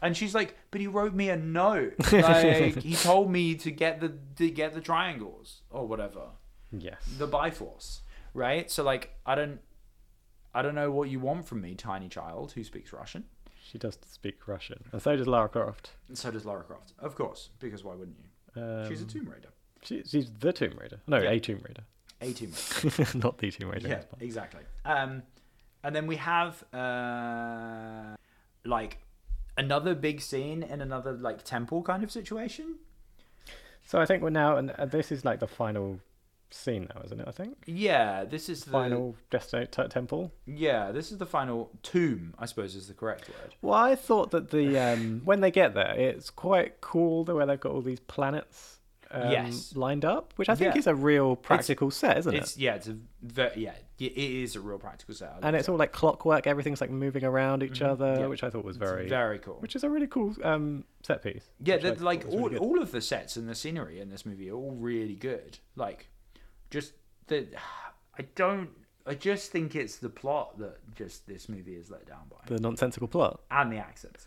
And she's like, but he wrote me a note. Like, he told me to get the to get the triangles or whatever. Yes. The Bifrost, right? So like, I don't, I don't know what you want from me, tiny child who speaks Russian. She does speak Russian, and so does Lara Croft. And so does Lara Croft, of course, because why wouldn't you? Um, She's a Tomb Raider. She, she's the Tomb Raider. No, Yeah. a Tomb Raider. A Tomb Raider. Not the Tomb Raider. Yeah, exactly. Um, and then we have uh, like another big scene in another like temple kind of situation. So I think we're now, and uh, this is like the final scene now, isn't it? I think Yeah, this is the final Destiny t- temple. Yeah, this is the final tomb, I suppose is the correct word. Well, I thought that the um, when they get there, it's quite cool the way they've got all these planets um, Yes. lined up, which I think Yeah. is a real practical set, isn't It's it? yeah, it's a ve- yeah, it is a real practical set. I And love it's it. all like clockwork. Everything's like moving around each other, Mm-hmm. Yeah. which I thought was It's very, very cool. which is a really cool um, set piece. Yeah, which I they're, like thought was all, really good. all of the sets and the scenery in this movie are all really good. Like, just the I don't. I just think it's the plot that just this movie is let down by, the nonsensical plot. and the accents.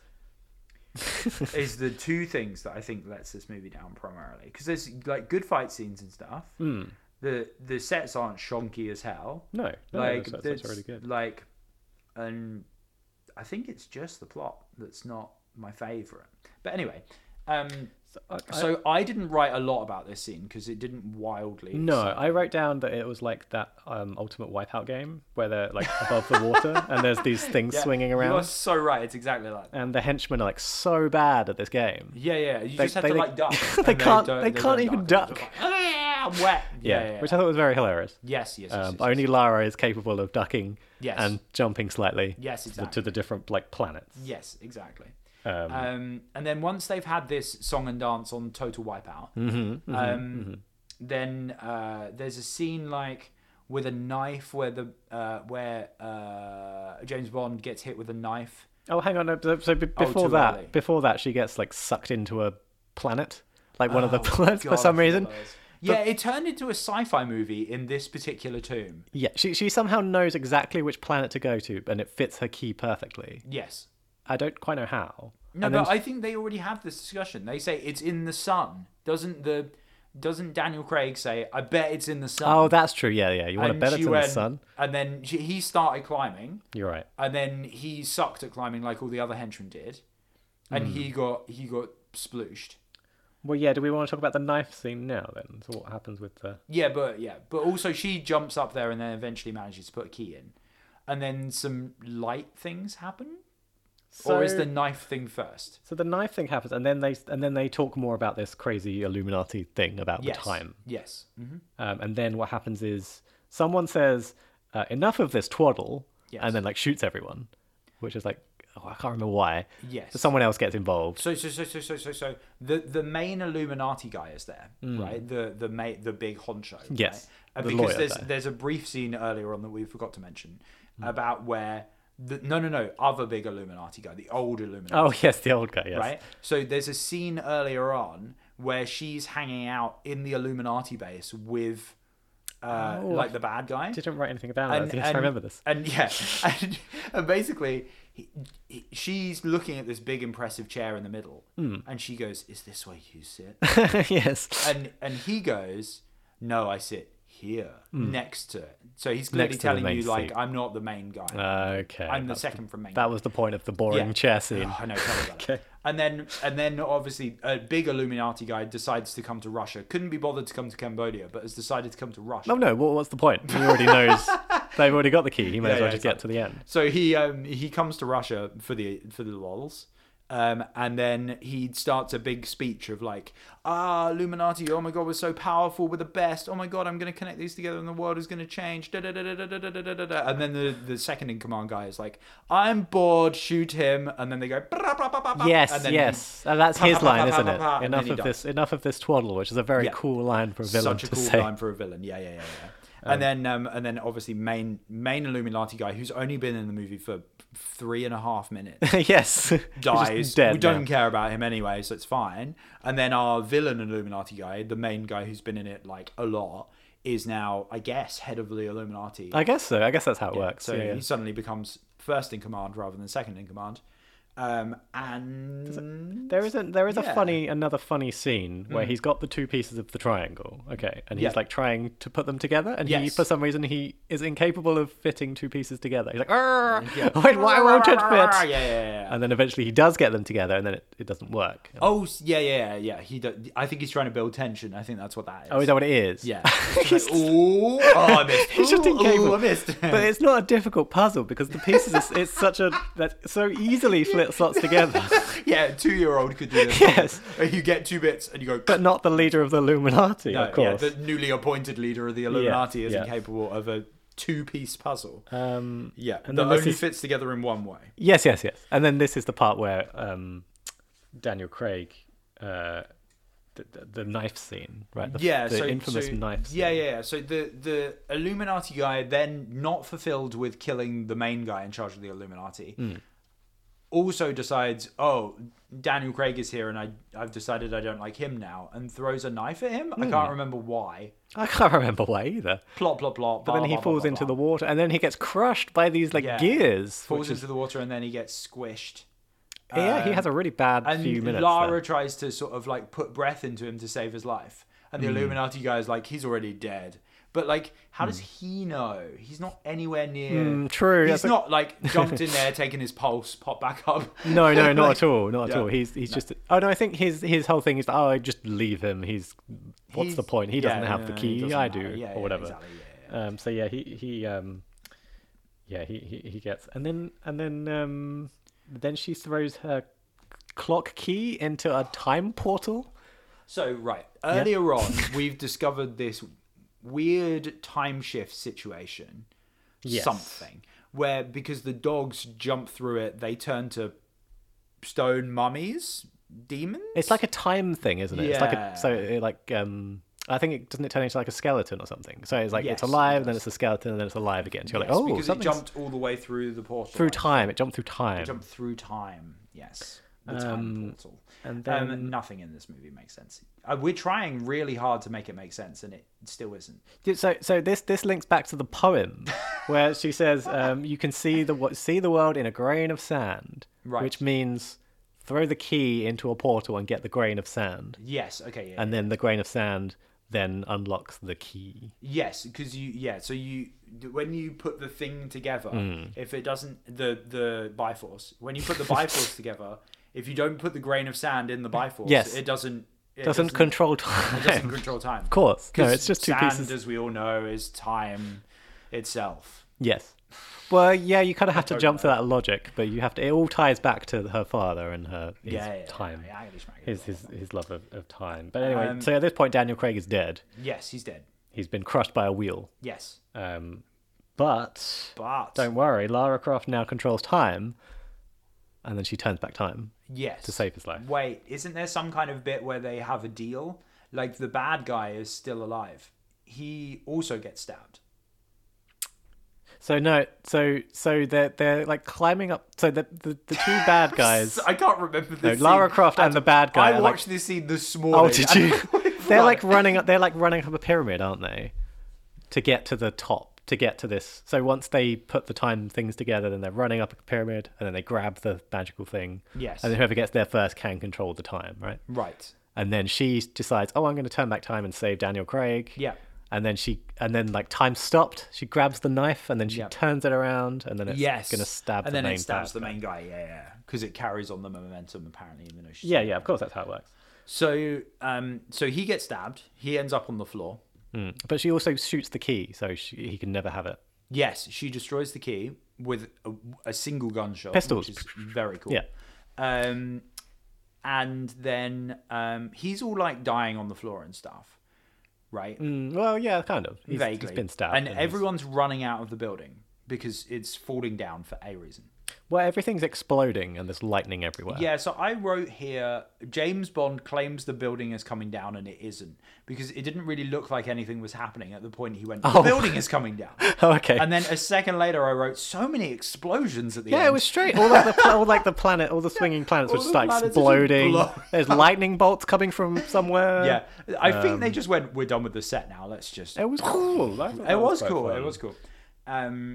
Is the two things that I think lets this movie down primarily, because there's like good fight scenes and stuff. Mm. The the sets aren't shonky as hell. No, no, like that's, that's that's really good. Like, and I think it's just the plot that's not my favorite. But anyway, um, So, I, I- so I didn't write a lot about this scene because it didn't wildly. no, excite I me. wrote down that it was like that um, Ultimate Wipeout game where they're like above the water and there's these things Yeah, swinging You are around, so right. It's exactly like that. and the henchmen are like so bad at this game. Yeah, yeah. You They- just have they- to they- like duck. they and can't- don't- they can't don't even They're duck. just like, "Ah, I'm wet. Yeah, Yeah, yeah, which I thought was very hilarious. yes, yes, yes, Um, yes, only yes. Lara is capable of ducking Yes. and jumping slightly Yes, to, the, exactly. to the different like planets. Yes, exactly. Um, Um, and then once they've had this song and dance on Total Wipeout, mhm, mhm, um, mhm. then uh, there's a scene like with a knife where the uh, where uh, James Bond gets hit with a knife. Oh, hang on. no, So so be- Oh, before too that, early. before that, she gets like sucked into a planet, like one of the Oh, planets for God, some I reason. forgot those. Yeah, it turned into a sci-fi movie in this particular tomb. Yeah, she she somehow knows exactly which planet to go to, and it fits her key perfectly. Yes. I don't quite know how. No, And but then- I think they already have this discussion. They say it's in the sun. Doesn't the doesn't Daniel Craig say, "I bet it's in the sun"? Oh, that's true. Yeah, yeah. You want to And bet it's she in went- the sun? And then she, he started climbing, You're right. and then he sucked at climbing like all the other henchmen did, and Hmm. he got he got splooshed. Well, yeah. Do we want to talk about the knife scene now then? So what happens with the? Yeah, but yeah, but also she jumps up there and then eventually manages to put a key in, and then some light things happen. So, Or is the knife thing first? so the knife thing happens, and then they and then they talk more about this crazy Illuminati thing about Yes. the time. Yes. hmm Um, and then what happens is someone says, uh, "Enough of this twaddle," Yes. and then like shoots everyone, which is like, oh, I can't remember why. Yes. So someone else gets involved. So so so so so so so the the main Illuminati guy is there, right? The the ma- the big honcho. Mm. Yes, Right? And the because lawyer there's guy. there's a brief scene earlier on that we forgot to mention Mm. about where the no no no other big Illuminati guy, the old Illuminati. Oh yes, the old guy. Yes. Right. So there's a scene earlier on where she's hanging out in the Illuminati base with uh, Oh, like the bad guy. I didn't write anything about And- it. Yes, and- I remember this. And yeah, and, and basically, he, he, she's looking at this big impressive chair in the middle, Hmm. and she goes, "Is this where you sit?" Yes. and and he goes, "No, I sit here next to it." So he's clearly Hmm. Next to the telling main you, like, seat. I'm not the main guy. Okay. I'm the that's- second from main. That was the point of the boring Yeah. chair scene. Oh, I know. Tell me about Okay. it. And then, and then, obviously, a big Illuminati guy decides to come to Russia. Couldn't be bothered to come to Cambodia, but has decided to come to Russia. No, no. What, what's the point? He already knows. They've already got the key. He may Yeah, as well yeah, just get to the end. So he um he comes to Russia for the for the lols. Um, and then he starts a big speech of like, ah, Illuminati, oh my god, we're so powerful, we're the best. Oh my god, I'm going to connect these together and the world is going to change. Da, da, da, da, da, da, da, da, da. And then the, the second in command guy is like, I'm bored, shoot him. And then they go, "Bra, bra, bra, bra, bra," Yes, and then yes. And that's pa, his pa, pa, line, pa, isn't pa, it? pa, and Enough then he of dies. this. Enough of this twaddle, which is a very Yeah. cool line for a villain Such a to cool say. line for a villain. Yeah, yeah, yeah, yeah. And then, um, and then obviously main main Illuminati guy who's only been in the movie for three and a half minutes Yes. He's just dies. dead We don't now. care about him anyway, so it's fine. And then our villain Illuminati guy, the main guy who's been in it like a lot, is now, I guess, head of the Illuminati. I guess so. I guess that's how it works. so yeah, yeah. he suddenly becomes first in command rather than second in command. Um, and There is a there is Yeah. a funny another funny scene where Mm. he's got the two pieces of the triangle, okay, and he's Yeah. like trying to put them together, and he Yes. for some reason he is incapable of fitting two pieces together. He's like, "Arr! Yeah. Wait, why won't it Yeah, fit?" yeah, yeah. And then eventually he does get them together, and then it, it doesn't work. Oh, s- yeah, yeah, yeah. He, do, I think he's trying to build tension. I think that's what that is. Oh, is that what it is? Yeah. It's like, ooh, oh, I missed. He's just Ooh, incapable. ooh, I missed. But it's not a difficult puzzle because the pieces is it's such a that so easily flip slots together. Yeah, a two-year-old could do this. Yes. You get two bits and you go. But not the leader of the Illuminati, no, of course. Yeah, the newly appointed leader of the Illuminati is yeah. incapable of a two-piece puzzle. um, Yeah, and that then this only is- fits together in one way. Yes, yes, yes. And then this is the part where um, Daniel Craig, uh, the, the, the knife scene, right? The, Yeah, the so infamous so, knife scene. Yeah, yeah, yeah. So the the Illuminati guy, then not fulfilled with killing the main guy in charge of the Illuminati, Mm. also decides, oh, Daniel Craig is here, and I I've decided I don't like him now, and throws a knife at him. I can't remember why. I can't remember why either. Plot, plot, plot. But blah, then he blah, falls blah, into blah. the water, and then he gets crushed by these like Yeah. gears. falls which into is- the water, and then he gets squished. yeah, he Um, has a really bad And few minutes. Lara there. tries to sort of like put breath into him to save his life. And Hmm. the Illuminati guy is like, he's already dead. But like, how does he know? He's not anywhere near. Mm, true. He's that's a- not like jumped in there, taking his pulse, popped back up. No, no, not Like, at all, not at yeah. all. He's he's just. Oh no, I think his his whole thing is, oh, I just leave him. He's what's he's- the point? He yeah, doesn't have the yeah, key. it doesn't I matter. do, Yeah, or yeah, whatever. exactly, yeah, yeah. Um. So yeah, he he um. Yeah, he he, he gets, and then and then um, then she throws her clock key into a time portal. So right, earlier on, we've discovered this weird time shift situation. Yes. Something where because the dogs jump through it, they turn to stone mummies, demons. It's like a time thing, isn't it? It's like Yeah. a so it like um. I think it doesn't it turn into like a skeleton or something. So it's like Yes, it's alive, it and then does. it's a skeleton, and then it's alive again. So you're Yes, like, oh, because it something's jumped all the way through the portal. through like, time. It jumped through time. It jumped through time. Yes, the time Um, portal. and then Um, nothing in this movie makes sense. Uh, we're trying really hard to make it make sense, and it still isn't. Yeah, So, so this this links back to the poem, where she says, um, "You can see the wo- see the world in a grain of sand," Right. which means throw the key into a portal and get the grain of sand, Yes. Okay. Yeah. and then the grain of sand then unlocks the key. Yes, because you yeah, so you when you put the thing together, Hmm. if it doesn't the the Bifrost, when you put the Bifrost together, if you don't put the grain of sand in the Bifrost, Yes. it doesn't it Doesn't control time. it doesn't control time. Of course, no, 'Cause it's just two sand, pieces. as we all know, is time itself. Yes. Well, yeah, you kind of have to don't jump to know. that logic, but you have to. It all ties back to her father and her his Yeah, yeah, time, yeah, yeah, yeah, his his his love of, of time. But anyway, Um, so at this point, Daniel Craig is dead. Yes, he's dead. He's been crushed by a wheel. Yes, Um, but but don't worry, Lara Croft now controls time, and then she turns back time yes, to save his life. Wait, isn't there some kind of bit where they have a deal? Like the bad guy is still alive. He also gets stabbed. So no, so so they're they're like climbing up. So the the, the two bad guys. I can't remember No, this. Lara scene. Croft and the bad guy. I are, like- watched this scene this morning. Oh, did you? and- They're like running up. They're like running up a pyramid, aren't they? To get to the top, to get to this. So once they put the time things together, then they're running up a pyramid, and then they grab the magical thing. Yes. And then whoever gets there first can control the time, right? Right. And then she decides, oh, I'm going to turn back time and save Daniel Craig. Yeah. And then she, and then like time stopped. She grabs the knife, and then she Yeah. turns it around, and then it's Yes. going to stab and the then main it stabs bad the guy. main guy. Yeah, yeah. Because it carries on the momentum apparently. Even though she's Yeah, yeah. Of course, that's how it works. So, um, so he gets stabbed. He ends up on the floor. Mm. But she also shoots the key, so she, he can never have it. Yes, she destroys the key with a, a single gunshot. Pistols. Which is very cool. Yeah. Um, and then um, he's all like dying on the floor and stuff, right? Mm, well, yeah, kind of. He's, Vaguely. he's been stabbed. and he's- everyone's running out of the building because it's falling down for a reason. Well, everything's exploding, and there's lightning everywhere. Yeah, so I wrote here, James Bond claims the building is coming down and it isn't, because it didn't really look like anything was happening at the point he went, the Oh. building is coming down. Oh, okay. And then a second later I wrote, so many explosions at the yeah, end. it was straight. All like the pla- all like the planet, all the swinging planets all were just the like planets are just exploding. blown There's lightning bolts coming from somewhere. Yeah, I think Um, they just went, we're done with the set now, let's just... It was cool. I thought It that was quite cool, fun. it was cool. Um,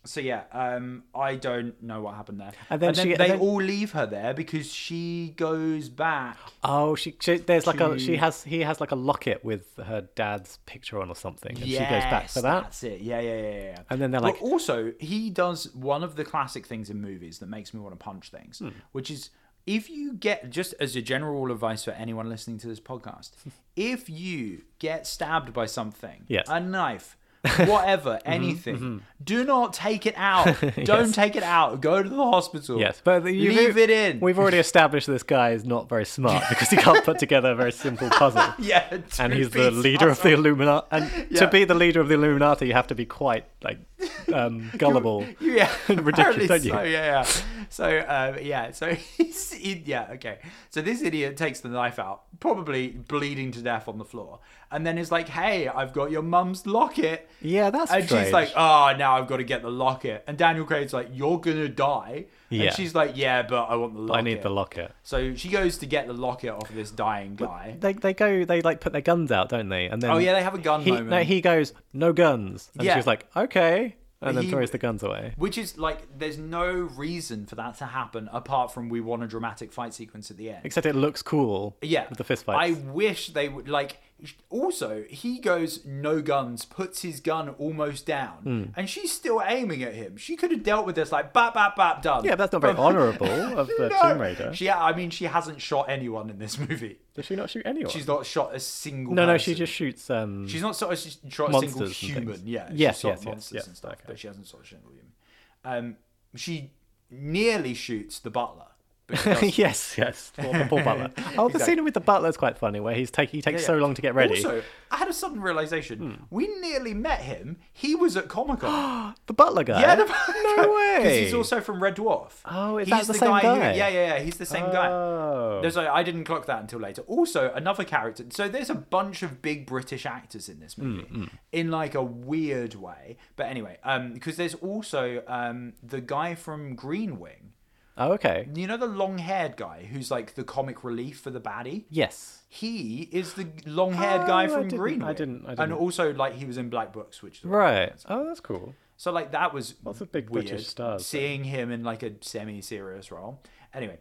so yeah, um, I don't know what happened there. And then she- they and then- all leave her there because she goes back. Oh, she, she there's like a To- she has he has like a locket with her dad's picture on or something, and Yes, she goes back for that. That's it. Yeah, yeah, yeah, yeah. And then they're But like, also, he does one of the classic things in movies that makes me want to punch things, Hmm. which is if you get, just as a general advice for anyone listening to this podcast, if you get stabbed by something, Yes. a knife, whatever, anything, do not take it out. Don't take it out. Go to the hospital. yes, but you Leave it in. We've already established this guy is not very smart because he can't put together a very simple puzzle. Yeah, And he's the two-piece leader of the puzzle. Illuminati. And Yeah. to be the leader of the Illuminati, you have to be quite like um, gullible. Yeah, Ridiculous, apparently don't you? So, yeah, yeah. So, um, yeah, so he's, he, yeah, okay. So this idiot takes the knife out, probably bleeding to death on the floor, and then is like, "Hey, I've got your mum's locket." Yeah, that's And strange. she's like, "Oh, now I've got to get the locket." And Daniel Craig's like, "You're gonna die." Yeah. And she's like, "Yeah, but I want the locket." I need the locket. So she goes to get the locket off of this dying guy. They they go they like put their guns out, don't they? And then Oh yeah, they have a gun he moment. no he goes no guns, and Yeah. she's like okay, and then He- throws the guns away. Which is like, there's no reason for that to happen apart from we want a dramatic fight sequence at the end. Except it looks cool. Yeah, with the fist I fights. wish they would like. Also, he goes no guns, puts his gun almost down, Hmm. and she's still aiming at him. She could have dealt with this like bap bap bap done. Yeah, but that's not very honourable of the No. Tomb Raider. She, I mean, she hasn't shot anyone in this movie. Does she not shoot anyone? She's not shot a single. no, no, person. she just shoots. Um, She's not sort of shot a single monsters and human. things. Yeah. Yes, she's shot yes, yes, monsters yes, and stuff, okay. but she hasn't shot a single human. Um, she nearly shoots the butler. But she doesn't. yes, yes. Poor, the poor butler. Oh, the Exactly. scene with the butler is quite funny, where he's take he takes Yeah, so yeah. long to get ready. Also, I had a sudden realization. Hmm. We nearly met him. He was at Comic Con. the butler guy. yeah, the, no way. Because he's also from Red Dwarf. Oh, is he's that the same guy? Who, yeah, yeah, yeah. He's the same guy. Oh. There's a, I didn't clock that until later. Also, another character. So there's a bunch of big British actors in this movie, Hmm, in like a weird way. But anyway, um, because there's also um the guy from Green Wing. Oh, okay. You know the long-haired guy who's like the comic relief for the baddie. Yes. He is the long-haired guy Oh, I from didn't- Green Wing. I didn't- I And didn't. also, like, he was in Black Books, which is Right. Oh, that's cool. So like that was Lots of big weird, British stars, seeing him in like a semi-serious role. Anyway,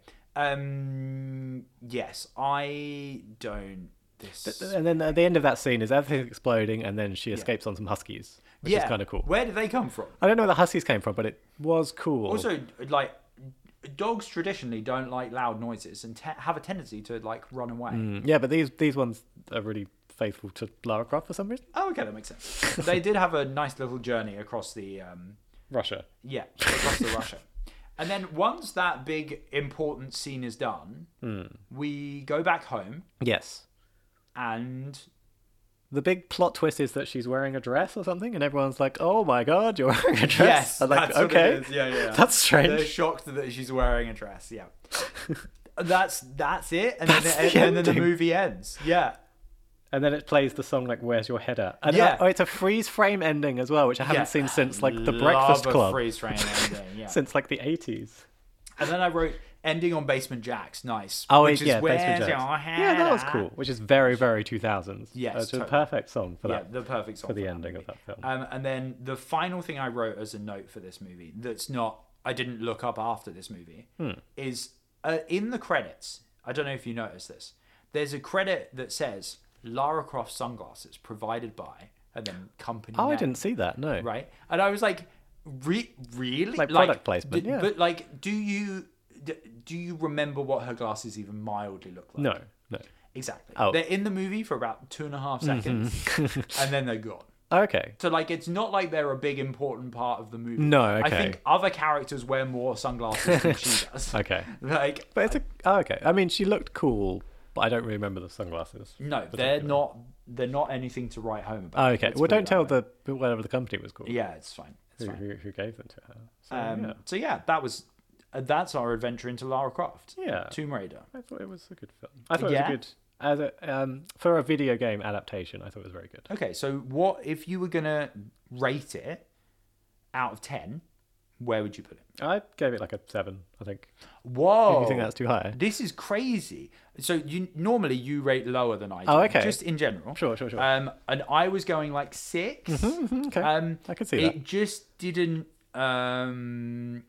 um, yes, I don't. This And then at the end of that scene is everything exploding, and then she escapes on some huskies, which yeah, is kind of cool. Where did they come from? I don't know where the huskies came from, but it was cool. Also, like dogs traditionally don't like loud noises and te- have a tendency to like run away. Mm, yeah, but these these ones are really faithful to Lara Croft for some reason. Oh, okay, that makes sense. They did have a nice little journey across the um, Russia. yeah, across the Russia. And then once that big important scene is done, Hmm. we go back home Yes. and The big plot twist is that she's wearing a dress or something, and everyone's like, "Oh my god, you're wearing a dress!" yes, I'm like, that's what okay, it is. Yeah, yeah, yeah. that's They're strange. shocked that she's wearing a dress. Yeah, that's that's it, and That's then the and, then the ending. movie ends. Yeah, And then it plays the song like "Where's Your Head At?" And Yeah. uh, oh, it's a freeze frame ending as well, which I haven't Yeah. seen since like The Love Breakfast a Club, freeze frame ending. Yeah, since like the eighties. and then I wrote ending on Basement Jacks. Nice. Oh, which it- yeah, is Basement Where's Jacks. Your Head Yeah, that was At? cool. Which is very, very two thousands. Yes, it's a totally. perfect song for Yeah, that. the perfect song for the that ending movie. of that film. Um, and then the final thing I wrote as a note for this movie that's not, I didn't look up after this movie, Hmm. is uh, in the credits. I don't know if you noticed this. There's a credit that says Lara Croft sunglasses provided by, and then company. Oh, I name, didn't see that. No. Right, and I was like, Re- really, Like product placement, d- yeah. But like, do you d- do you remember what her glasses even mildly look like? No. No. Exactly. Oh. They're in the movie for about two and a half seconds, and then they're gone. Okay. So like, it's not like they're a big important part of the movie. No, I okay. think other characters wear more sunglasses than she does. Okay. Like, But it's a oh, okay. I mean, she looked cool, but I don't really remember the sunglasses. no, they're particularly. not. They're not anything to write home about. Oh, okay. Let's Well, put it don't tell that way. the whatever the company was called. Yeah, it's fine. It's Who, fine. who, who gave them to her? So, Um, yeah. So yeah, that was uh, that's our adventure into Lara Croft. Yeah. Tomb Raider. I thought it was a good film. I thought Yeah? it was a good as a um for a video game adaptation. I thought it was very good. Okay, so what if you were gonna rate it out of ten? Where would you put it? I gave it like a seven. I think. Whoa! Do you think that's too high? This is crazy. So you normally you rate lower than I do. Oh, okay. Just in general. Sure, sure, sure. Um, and I was going like six. Mhm, okay. Um, I could see it that. just didn't. Um,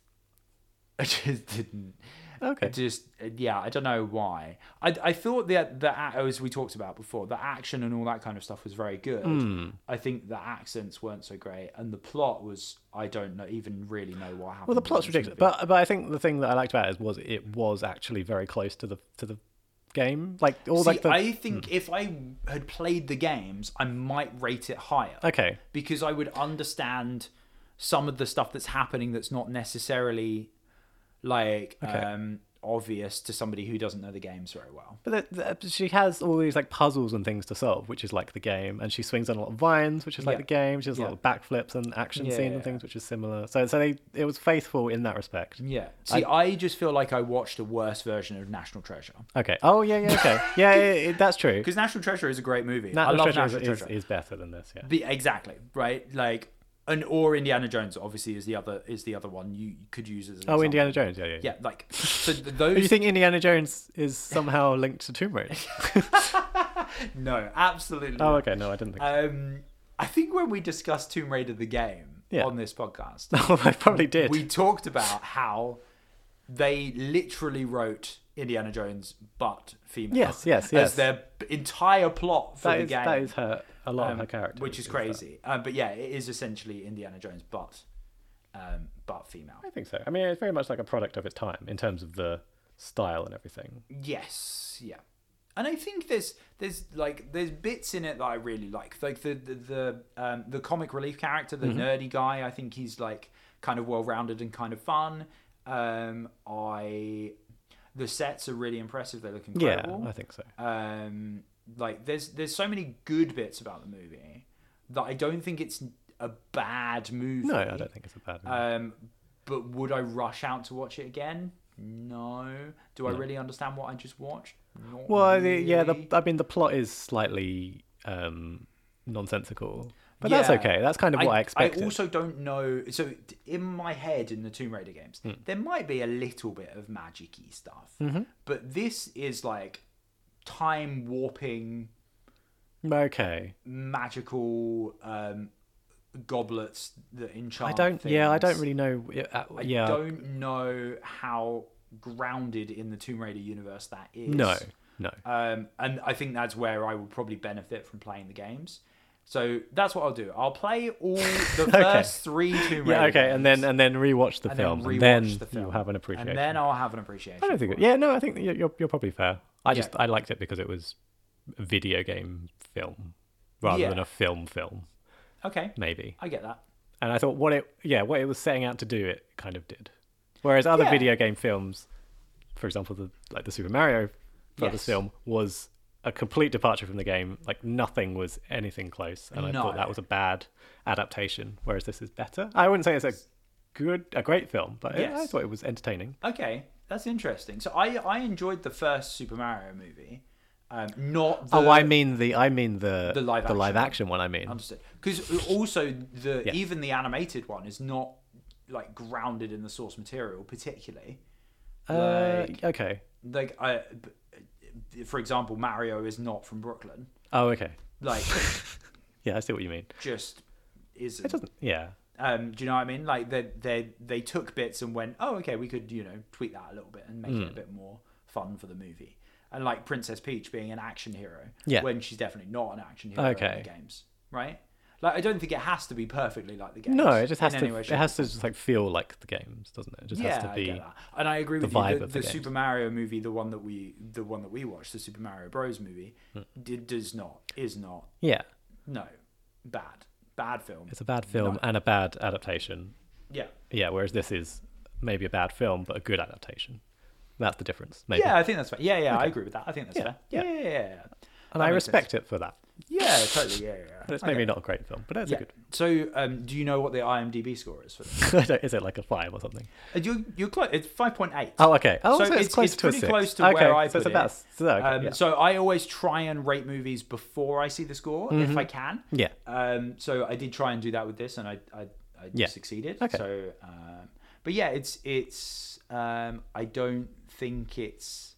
I just didn't. Okay. I just yeah, I don't know why. I I thought that the as we talked about before, the action and all that kind of stuff was very good. Mm. I think the accents weren't so great, and the plot was I don't know even really know what happened. Well, the plot's in this ridiculous, movie. but but I think the thing that I liked about it was it was actually very close to the to the game. Like all See, like the I think if I had played the games, I might rate it higher. okay. Because I would understand some of the stuff that's happening that's not necessarily like Okay. um obvious to somebody who doesn't know the games very well. But the, the, she has all these like puzzles and things to solve, which is like the game, and she swings on a lot of vines, which is like Yeah. the game. She has a Yeah. lot of backflips and action Yeah, scene yeah, and things, yeah. which is similar. So so they it was faithful in that respect. Yeah. See, I, just feel like I watched a worse version of National Treasure. Okay. Oh yeah yeah okay yeah, yeah, yeah that's true. Because National Treasure is a great movie. National I love Treasure National is, Treasure. is, is better than this. Yeah. The, exactly, right? Like and or Indiana Jones obviously is the other is the other one you could use as an Oh, example. Indiana Jones. Yeah yeah. Yeah, like so th- Do those you think Indiana Jones is somehow linked to Tomb Raider? no, absolutely Oh not. okay, no, I didn't think. So. Um, I think when we discussed Tomb Raider the game Yeah. on this podcast, Oh, I probably did. we talked about how they literally wrote Indiana Jones but female. Yes, yes, yes. As their entire plot for That the is game. that is her a lot of um, her character, which is crazy. Um, but yeah, it is essentially Indiana Jones but um, but female. I think so. I mean, it's very much like a product of its time in terms of the style and everything. Yes, yeah. And I think there's there's like there's bits in it that I really like. Like the the the, um, the comic relief character, the Mm-hmm. nerdy guy. I think he's like kind of well rounded and kind of fun. Um, I the sets are really impressive. They look incredible. Yeah, I think so. Um, like there's there's so many good bits about the movie that I don't think it's a bad movie. No, I don't think it's a bad movie. Um, but would I rush out to watch it again? No. Do I really understand what I just watched? Not well, the, yeah, the, really. I mean, the plot is slightly um, nonsensical, but that's Yeah. okay. That's kind of what I, expected. I also don't know. So in my head, in the Tomb Raider games, Hmm. there might be a little bit of magic-y stuff, Mm-hmm. but this is like time warping, Okay. magical um, goblets that I enchant. don't. Yeah, I don't things. really know. Uh, I yeah. don't know how grounded in the Tomb Raider universe that is. No. No. Um, and I think that's where I will probably benefit from playing the games. So that's what I'll do. I'll play all the Okay. first three Tomb Raider Yeah. Okay. games, And then and then rewatch the and film, then and rewatch then the film. you'll have an appreciation. and then I'll have an appreciation. I don't think. for It, yeah. No. I think you're you're, you're probably fair. I just Yeah. I liked it because it was a video game film rather Yeah. than a film film Okay, maybe. I get that. And I thought what it yeah what it was setting out to do it kind of did. Whereas other Yeah. video game films, for example, the like the Super Mario Brothers Yes. film was a complete departure from the game. Like nothing was anything close, and I No. thought that was a bad adaptation. Whereas this is better. I wouldn't say it's a good, a great film, but it- I Yes. thought it was entertaining. Okay, that's interesting. So I I enjoyed the first Super Mario movie, um, not the, oh, I mean the I mean the the live the live action. action one. I mean, Understood. Because also the Yeah. even the animated one is not like grounded in the source material particularly. uh, Like, okay. like I, b- for example, Mario is not from Brooklyn. Oh, okay. Like, Yeah, I see what you mean. just isn't. It doesn't. Yeah. Um, do you know what I mean? Like they they they took bits and went, oh, okay, we could you know tweak that a little bit and make Hmm. it a bit more fun for the movie. And like Princess Peach being an action hero, Yeah. when she's definitely not an action hero Okay. in the games, right? Like I don't think it has to be perfectly like the games. No, it just has in to. any way, It shape, has or to form. just like feel like the games, doesn't it? It just yeah, has to I be. get that. And I agree the with you. vibe The, of the the games. Super Mario movie, the one that we, the one that we watched, the Super Mario Bros. Movie, Hmm. did, does not, is not, Yeah, no, bad, bad film. it's a bad film No. and a bad adaptation. Yeah, Yeah, whereas this is maybe a bad film but a good adaptation. That's the difference. Maybe. yeah, I think that's fair. Yeah, yeah, I Okay. agree with that. I think that's Yeah, fair. Yeah, yeah. yeah, yeah. yeah. and that I makes respect it for that. Yeah, totally. Yeah, yeah. yeah. But it's I maybe get not a great film, but it's Yeah. a good. So, um, do you know what the IMDb score is for this? I don't- is it like a five or something? Uh, you, you're close. It's five point eight. Oh, okay. Oh, So so, it's, it's- close it's to a pretty six. close to okay, where I so it's put about. it. So, okay, Um, yeah. So I always try and rate movies before I see the score, if Mhm. I can. yeah. Um, so I did try and do that with this, and I I, I Yeah. succeeded. Okay. So, um, but yeah, it's it's. Um, I don't think it's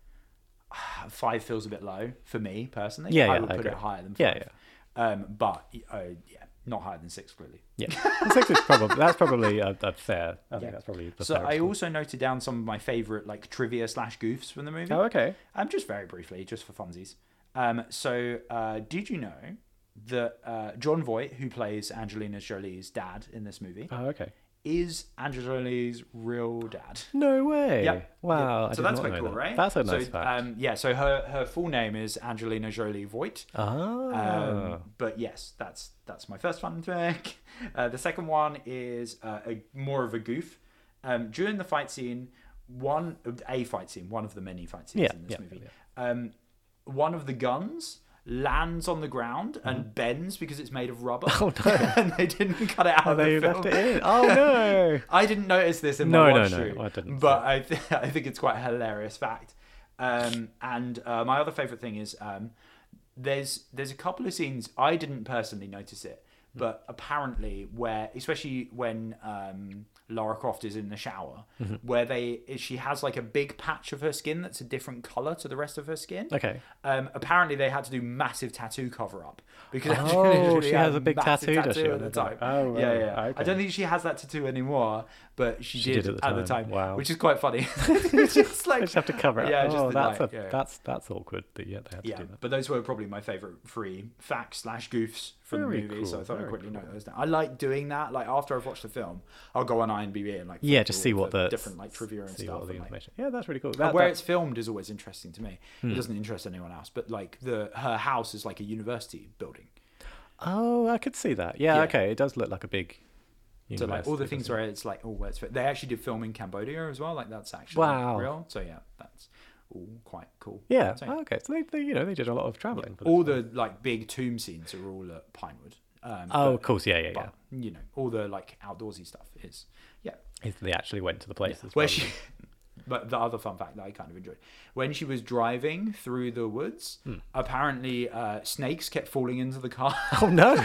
five feels a bit low for me personally. Yeah, I yeah, would I put agree. it higher than Yeah, five. Um, but uh, yeah, Not higher than six, clearly. Yeah, six is probably that's probably a, a fair. I think Yeah. that's probably. The So fairest I one. also noted down some of my favorite like trivia slash goofs from the movie. Oh, okay. Um, just very briefly, just for funsies. Um, so uh, did you know that uh, John Voight, who plays Angelina Jolie's dad in this movie, Oh, okay. is Angelina Jolie's real dad? No way. Yeah. Wow. Yeah. I So did that's not quite know cool, that. right? That's a nice so, fact. Um, yeah. So her her full name is Angelina Jolie Voight. ah. Um, but yes, that's that's my first fun fact. Uh, the second one is uh, a, more of a goof. Um, during the fight scene, one a fight scene, one of the many fight scenes Yeah, in this yeah, movie. yeah. Um, one of the guns lands on the ground Mm-hmm. and bends because it's made of rubber. Oh, no. And they didn't cut it out Oh, of the they film. left it in. Oh no. I didn't notice this in No, my no, watch no, through, I didn't. but I, th- I think it's quite a hilarious fact. Um, and uh, my other favorite thing is um, there's there's a couple of scenes I didn't personally notice it, but apparently where, especially when um, Lara Croft is in the shower, Mm-hmm. where they she has like a big patch of her skin that's a different color to the rest of her skin. Okay. Um, apparently they had to do massive tattoo cover up because Oh, Angelina she had has a big massive tattoo, does she, at on the her time. back? Oh, yeah, right. yeah. I Okay. don't think she has that tattoo anymore, but she, She did, did at the time. Wow. Which is quite funny. It's just like They just have to cover it. Yeah, oh, just the, that's like, a, yeah, yeah. that's that's awkward. But yeah, they have to Yeah, do that. but those were probably my favorite three facts slash goofs from Very the movie. cool, So I thought I'd very quickly cool. note those down. I like doing that. Like after I've watched the film, I'll go on IMDb and like Yeah, flip just through see all what the different like trivia and see stuff. all the and, like, information. Yeah, that's really cool. and That, where that- it's filmed is always interesting to me. Hmm. It doesn't interest anyone else, but like the her house is like a university building. oh, I could see that. Yeah, Yeah. okay. It does look like a big. So like all the university, things doesn't where it's like, oh, where it's they actually did film in Cambodia as well. Like that's actually Wow. real. So yeah, that's all quite cool. it? Yeah. So, oh, okay. So they, they, you know, they did a lot of traveling. for this all film. the like big tomb scenes are all at Pinewood. Um, Oh, but- of course. Yeah, yeah, yeah. but you know, all the like outdoorsy stuff is yeah. If they actually went to the places. Where rather she, than- but the other fun fact that I kind of enjoyed, when she was driving through the woods, Hmm. apparently uh, snakes kept falling into the car Oh no.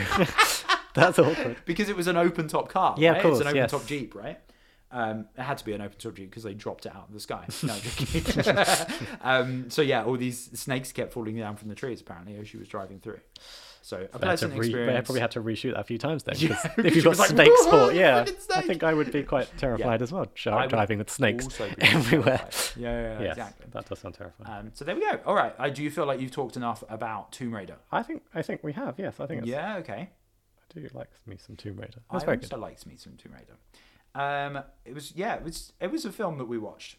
That's awkward. because it was an open top car. Yeah, of right? course, It's an open yes. top Jeep, right? Um, it had to be an open top Jeep because they dropped it out of the sky. No, joking. um, so yeah, all these snakes kept falling down from the trees apparently as she was driving through. So a They had to pleasant re- they experience. probably had to reshoot that a few times then. 'cause Yeah, if because you've she got was like, snake "Whoa, sport, yeah, freaking I snake!" think I would be quite terrified as well. Sh- I would driving with snakes also be everywhere. terrified. Yeah, yeah, yeah, Yes, exactly. that does sound terrifying. Um, so there we go. All right. I do feel like you've talked enough about Tomb Raider. I think I think we have. Yes, I think it's, Yeah. Okay. I do like me some Tomb Raider. That's I very also good. liked me some Tomb Raider. Um, it was yeah, it was it was a film that we watched.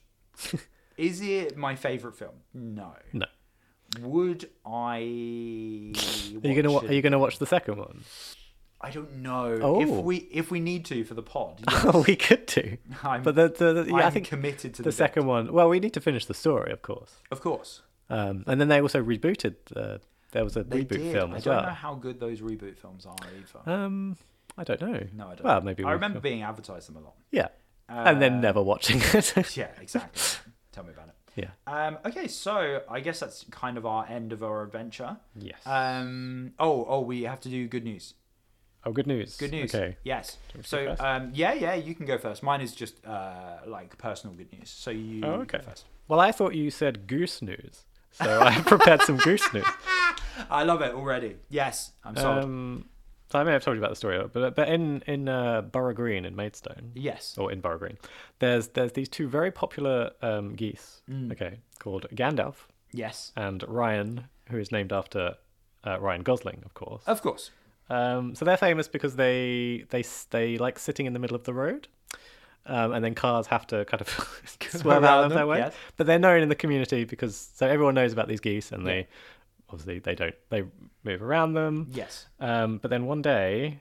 Is it my favorite film? No. No. Would I? Are you watch gonna wa- it Are you gonna again? watch the second one? I don't know. Oh. If we if we need to for the pod, Oh, yes. we could do. I'm, But the, the, the yeah, I I'm think committed to the the, second one. Well, we need to finish the story, of course. bit. Of course, Um, and then they also rebooted. Uh, there was a they reboot did. film I as don't well. know how good those reboot films are either. Um, I don't know. no, I don't. Well, know. maybe I we remember could- being advertised them a lot. Yeah, and then Uh, never watching it. Yeah, exactly. Tell me about it. Yeah. Um, okay, so I guess that's kind of our end of our adventure. Yes. Um, oh, oh, we have to do good news. oh, good news. Good news. Okay. Yes. want to So, go first? um, yeah, yeah, you can go first. Mine is just uh, like personal good news. So you Oh, go okay. first. Well, I thought you said goose news, so I prepared some goose news. I love it already. Yes, I'm sold. Um, so I may have told you about the story, but but in in uh, Borough Green in Maidstone, yes. or in Borough Green, there's there's these two very popular um, geese. Mm. Okay, called Gandalf Yes. and Ryan, who is named after uh, Ryan Gosling, of course. Of course. Um, so they're famous because they they they like sitting in the middle of the road, um, and then cars have to kind of swerve out around of their them, way. yes. But they're known in the community because so everyone knows about these geese, and Yeah. they obviously they don't they move around them. Yes. Um, but then one day,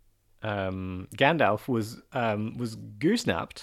um, Gandalf was um, was goose-napped,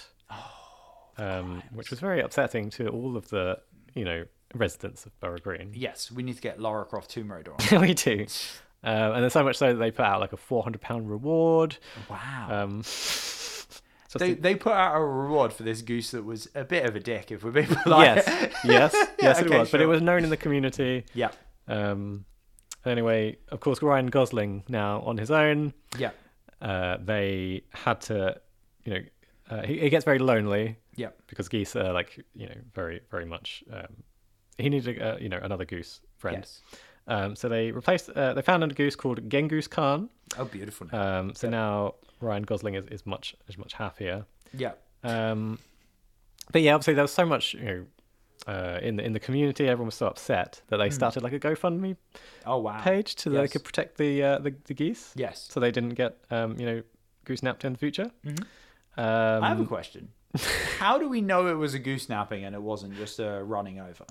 um, which was very upsetting to all of the you know residents of Borough Green. Yes. We need to get Lara Croft Tomb Raider on. we do. Um, and there's so much so that they put out like a four hundred pound reward. Wow. Um, just They, to- they put out a reward for this goose that was a bit of a dick, if we're being polite. yes, yes, yes, it okay, was. But it sure. was known in the community. Yeah. Um, anyway, of course, Ryan Gosling now on his own. Yeah. Uh, they had to, you know, uh, he, he gets very lonely Yeah. because geese are like, you know, very, very much. Um, he needed, uh, you know, another goose friend. Yes. Um, so they replaced. Uh, they found a goose called Genghis Khan. Oh, beautiful name. Um, so Yep. now Ryan Gosling is, is much is much happier. Yeah. Um, but yeah, obviously there was so much, you know, uh, in the in the community. Everyone was so upset that they started like a GoFundMe Oh, wow. page so that they Yes. could protect the uh, the, the geese, Yes. so they didn't get um, you know, goose napped in the future. Mhm. Um, I have a question. How do we know it was a goose napping and it wasn't just a running over?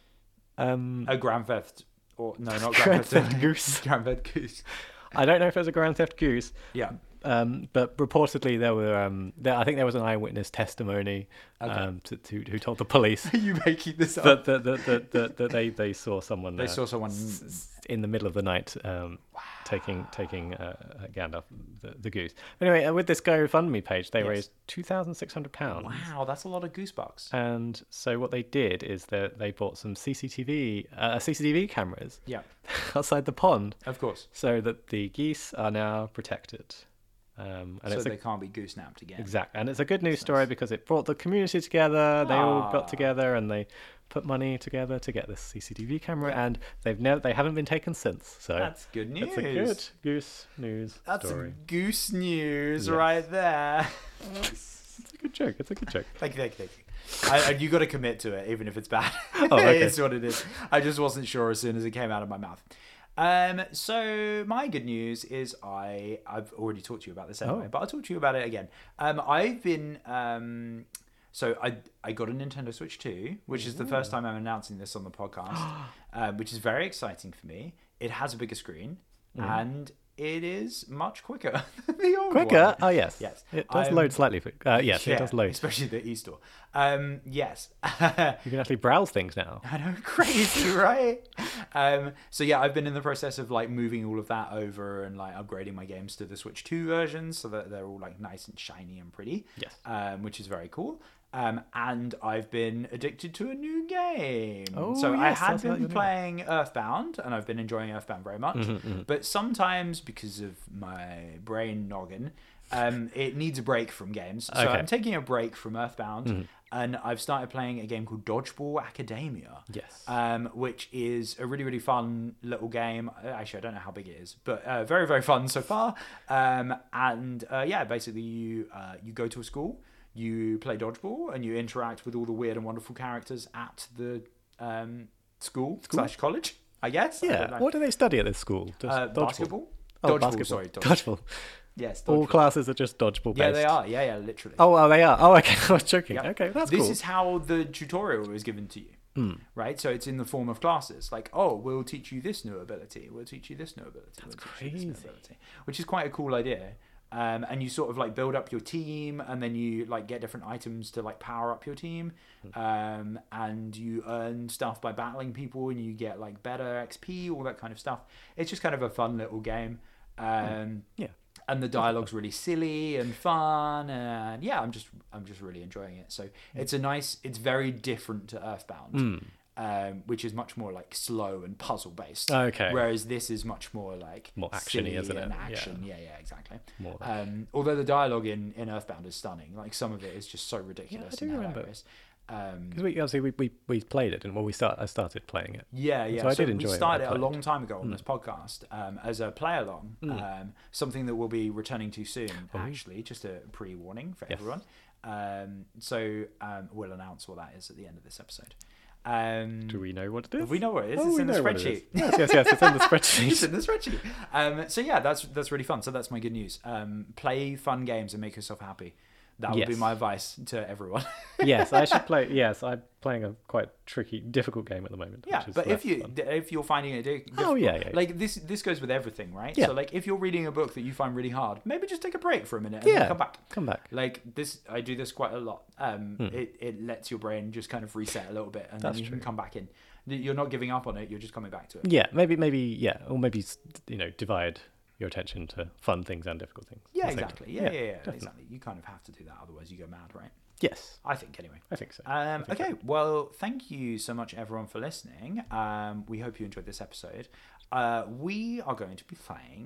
um, A Grand Theft, or no, not Grand Grand Theft, Theft Goose. Grand Theft Goose. I don't know if it was a Grand Theft Goose. Yeah. Um, but reportedly there were um, there, I think there was an eyewitness testimony Okay. um, to, to who told the police Are you making this up? that that, that, that, that, that they, they saw someone They uh, saw someone. s- s- in the middle of the night um, taking taking uh, Gandalf the, the goose. Anyway, uh, with this GoFundMe page, they Yes. raised two thousand six hundred pounds. Wow, that's a lot of goose bucks. And so what they did is that they bought some C C T V uh, C C T V cameras Yeah, outside the pond, of course. so that the geese are now protected. Um, and So it's a they can't be goose napped again. Exactly, and it's a good news That's story nice. because it brought the community together. They all Ah. got together and they put money together to get this C C T V camera, and they've never they haven't been taken since. So That's good news. it's a good goose news That's story. some goose news Yes. right there. It's a good joke. It's a good joke. Thank you, thank you, thank you. I, I, you got to commit to it, even if it's bad. Oh, okay. It's what it is. I just wasn't sure as soon as it came out of my mouth. Um, so my good news is I I've already talked to you about this anyway, Oh. but I'll talk to you about it again. Um, I've been um, so I I got a Nintendo Switch two, which is the first time I'm announcing this on the podcast, um, which is very exciting for me. It has a bigger screen and it is much quicker than the old Quicker? one. Oh yes, Yes. It does Um, load slightly. For, uh, yes, Yeah, it does load. especially the e-store. Um, yes. You can actually browse things now. I know, crazy, right? Um, so yeah, I've been in the process of like moving all of that over and like upgrading my games to the Switch two version so that they're all like nice and shiny and pretty. Yes. Um, which is very cool. Um, and I've been addicted to a new game. Oh, so I yes, had tell us about been your new- playing Earthbound, and I've been enjoying Earthbound very much. Mm-hmm, But sometimes, because of my brain noggin, um, it needs a break from games. So Okay. I'm taking a break from Earthbound, Mm-hmm. and I've started playing a game called Dodgeball Academia. Yes. Um, which is a really, really fun little game. Uh, Actually, I don't know how big it is, but uh, very, very fun so far. Um, and uh, yeah, basically, you uh, you go to a school, you play dodgeball, and you interact with all the weird and wonderful characters at the um, school, slash college, I guess. I Yeah. don't know. What do they study at this school? Just Uh, dodgeball? basketball? Oh, Dodgeball, basketball. sorry, dodgeball. Dodgeball. Yes, All dodgeball. classes are just dodgeball based. Yeah, they are. Yeah, yeah, literally. Oh, oh, they are. Oh, okay. I was joking. Yeah. Okay, that's this cool. is how the tutorial is given to you. Mm. Right, so it's in the form of classes. Like, oh, we'll teach you this new ability. We'll teach you this new ability. That's we'll teach you this new crazy. ability, which is quite a cool idea. Um, and you sort of like build up your team, and then you like get different items to like power up your team. Um, and you earn stuff by battling people, and you get like better X P, all that kind of stuff. It's just kind of a fun little game. Um, Yeah. and the dialogue's really silly and fun, and yeah, I'm just I'm just really enjoying it. So it's a nice, it's very different to Earthbound, Mm. um, which is much more like slow and puzzle based. Okay. Whereas this is much more like More actiony, silly isn't it? and Yeah. action. Yeah, yeah, exactly. More like- Um, although the dialogue in, in Earthbound is stunning, like some of it is just so ridiculous do and remember. hilarious. Um, Because we obviously we, we, we played it, and well, we start I started playing it. Yeah, yeah. So I did enjoy we it when started I it a played. long time ago on this podcast um, as a play along. Um, something that we'll be returning to soon, actually. Just a pre warning for Yes. everyone. Um, so um, we'll announce what that is at the end of this episode. Um, Do we know what it is? we know what it is. Oh, it's we in the know what it is. spreadsheet. Yes, yes, yes. It's in the It's spreadsheet. in the spreadsheet. Um, so yeah, that's that's really fun. So that's my good news. Um, play fun games and make yourself happy. That would be Yes. my advice to everyone. Yes, I should play. Yes, I'm playing a quite tricky, difficult game at the moment. Yeah, which is but if less you fun. if you're finding it di- difficult, Oh, yeah, yeah, yeah. like this this goes with everything, right? Yeah. So like if you're reading a book that you find really hard, maybe just take a break for a minute and yeah, then come back. come back. Like this, I do this quite a lot. Um, it it lets your brain just kind of reset a little bit, and That's then you can true. come back in. You're not giving up on it. You're just coming back to it. Yeah, maybe, maybe, yeah, or maybe you know, divide your attention to fun things and difficult things. at Yeah, the same exactly. time. Yeah, yeah, yeah, definitely. exactly. You kind of have to do that, otherwise you go mad, right? Yes, I think anyway. I think so. Um, think okay, well, thank you so much, everyone, for listening. Um, we hope you enjoyed this episode. Uh, we are going to be playing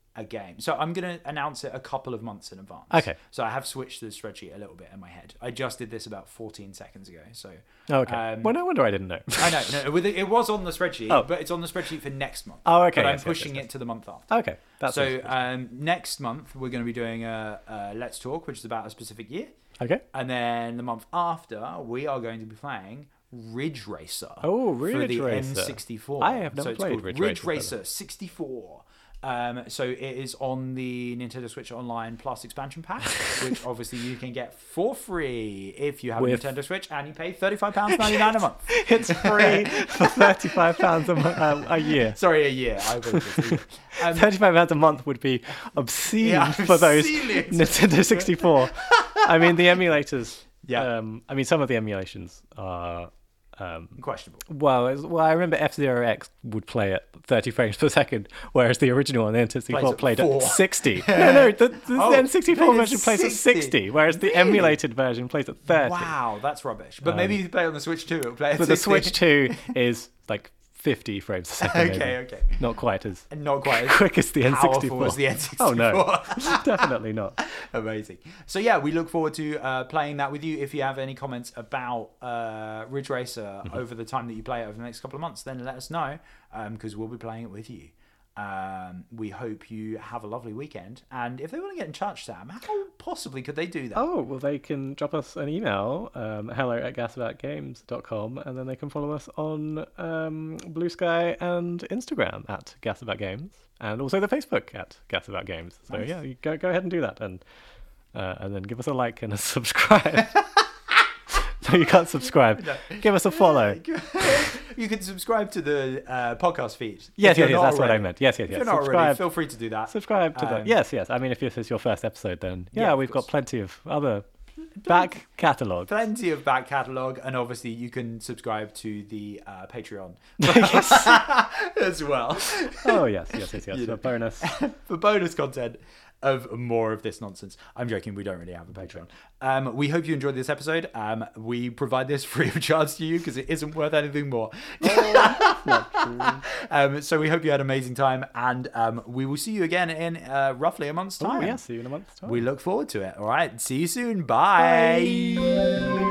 a game. So I'm going to announce it a couple of months in advance. Okay. So I have switched the spreadsheet a little bit in my head. I just did this about fourteen seconds ago. So Okay. um, well, no wonder I didn't know. I know, no, with it, it was on the spreadsheet, Oh. but it's on the spreadsheet for next month. Oh, okay. But I'm yes, yes, pushing yes, it to the month after. yes. Okay. That's so awesome. um, next month we're going to be doing a, a Let's Talk, which is about a specific year. Okay. And then the month after, we are going to be playing Ridge Racer. Oh, for Ridge the Racer. N sixty-four. I have never so it's played called Ridge Ridge Racer, Racer sixty-four. Um, so it is on the Nintendo Switch Online Plus expansion pack, which obviously you can get for free if you have With- a Nintendo Switch and you pay thirty-five pounds ninety-nine a month. It's free for thirty-five pounds a, mo- uh, a year. Sorry, a year. I apologize. Um, thirty-five pounds a month would be obscene Yeah, for those obscenely Nintendo sixty-four. I mean, the emulators. Yeah. Um, I mean, some of the emulations are. Um, questionable. well, it's- well, I remember F Zero X would play at thirty frames per second, whereas the original on the N sixty-four Plays at played four. at sixty. no, no, the, the Oh, N sixty-four played at version plays at sixty. sixty, whereas the Really? emulated version plays at thirty. Wow, that's rubbish. But maybe if you play on the Switch too, it'll play at But the sixty. Switch two is like fifty frames a second. Okay, maybe. okay. Not quite as Not quite as quick as the N powerful sixty-four. as the N sixty-four. Oh no, definitely not. Amazing. So yeah, we look forward to uh, playing that with you. If you have any comments about uh, Ridge Racer Mm-hmm. over the time that you play it over the next couple of months, then let us know because we'll be playing it with you. Um, we hope you have a lovely weekend. And if they want to get in touch, Sam, how possibly could they do that? Oh, well, they can drop us an email, um, hello at gasaboutgames dot com, and then they can follow us on um, Blue Sky and Instagram at gasaboutgames, and also the Facebook at gasaboutgames. So Nice. yeah, you go go ahead and do that, and uh, and then give us a like and a subscribe. No, you can't subscribe. No. Give us a follow. You can subscribe to the uh, podcast feed. Yes, if you're yes, yes, not that's what I already. meant. Yes, yes, If yes. you're not already, Subscribe. feel free to do that. Subscribe to the Um, yes, yes. I mean, if this is your first episode, then yeah, Yeah, of we've got course. plenty of other back catalogue. Plenty of back catalogue, and obviously you can subscribe to the uh, Patreon as well Oh yes, yes, yes, yes. You A know. bonus. for bonus content of more of this nonsense. I'm joking, we don't really have a Patreon. Um, we hope you enjoyed this episode. Um, we provide this free of charge to you because it isn't worth anything more. um, so we hope you had an amazing time, and um, we will see you again in uh, roughly a month's Oh time. yes, see you in a month's time. We look forward to it. All right, see you soon. Bye. Bye.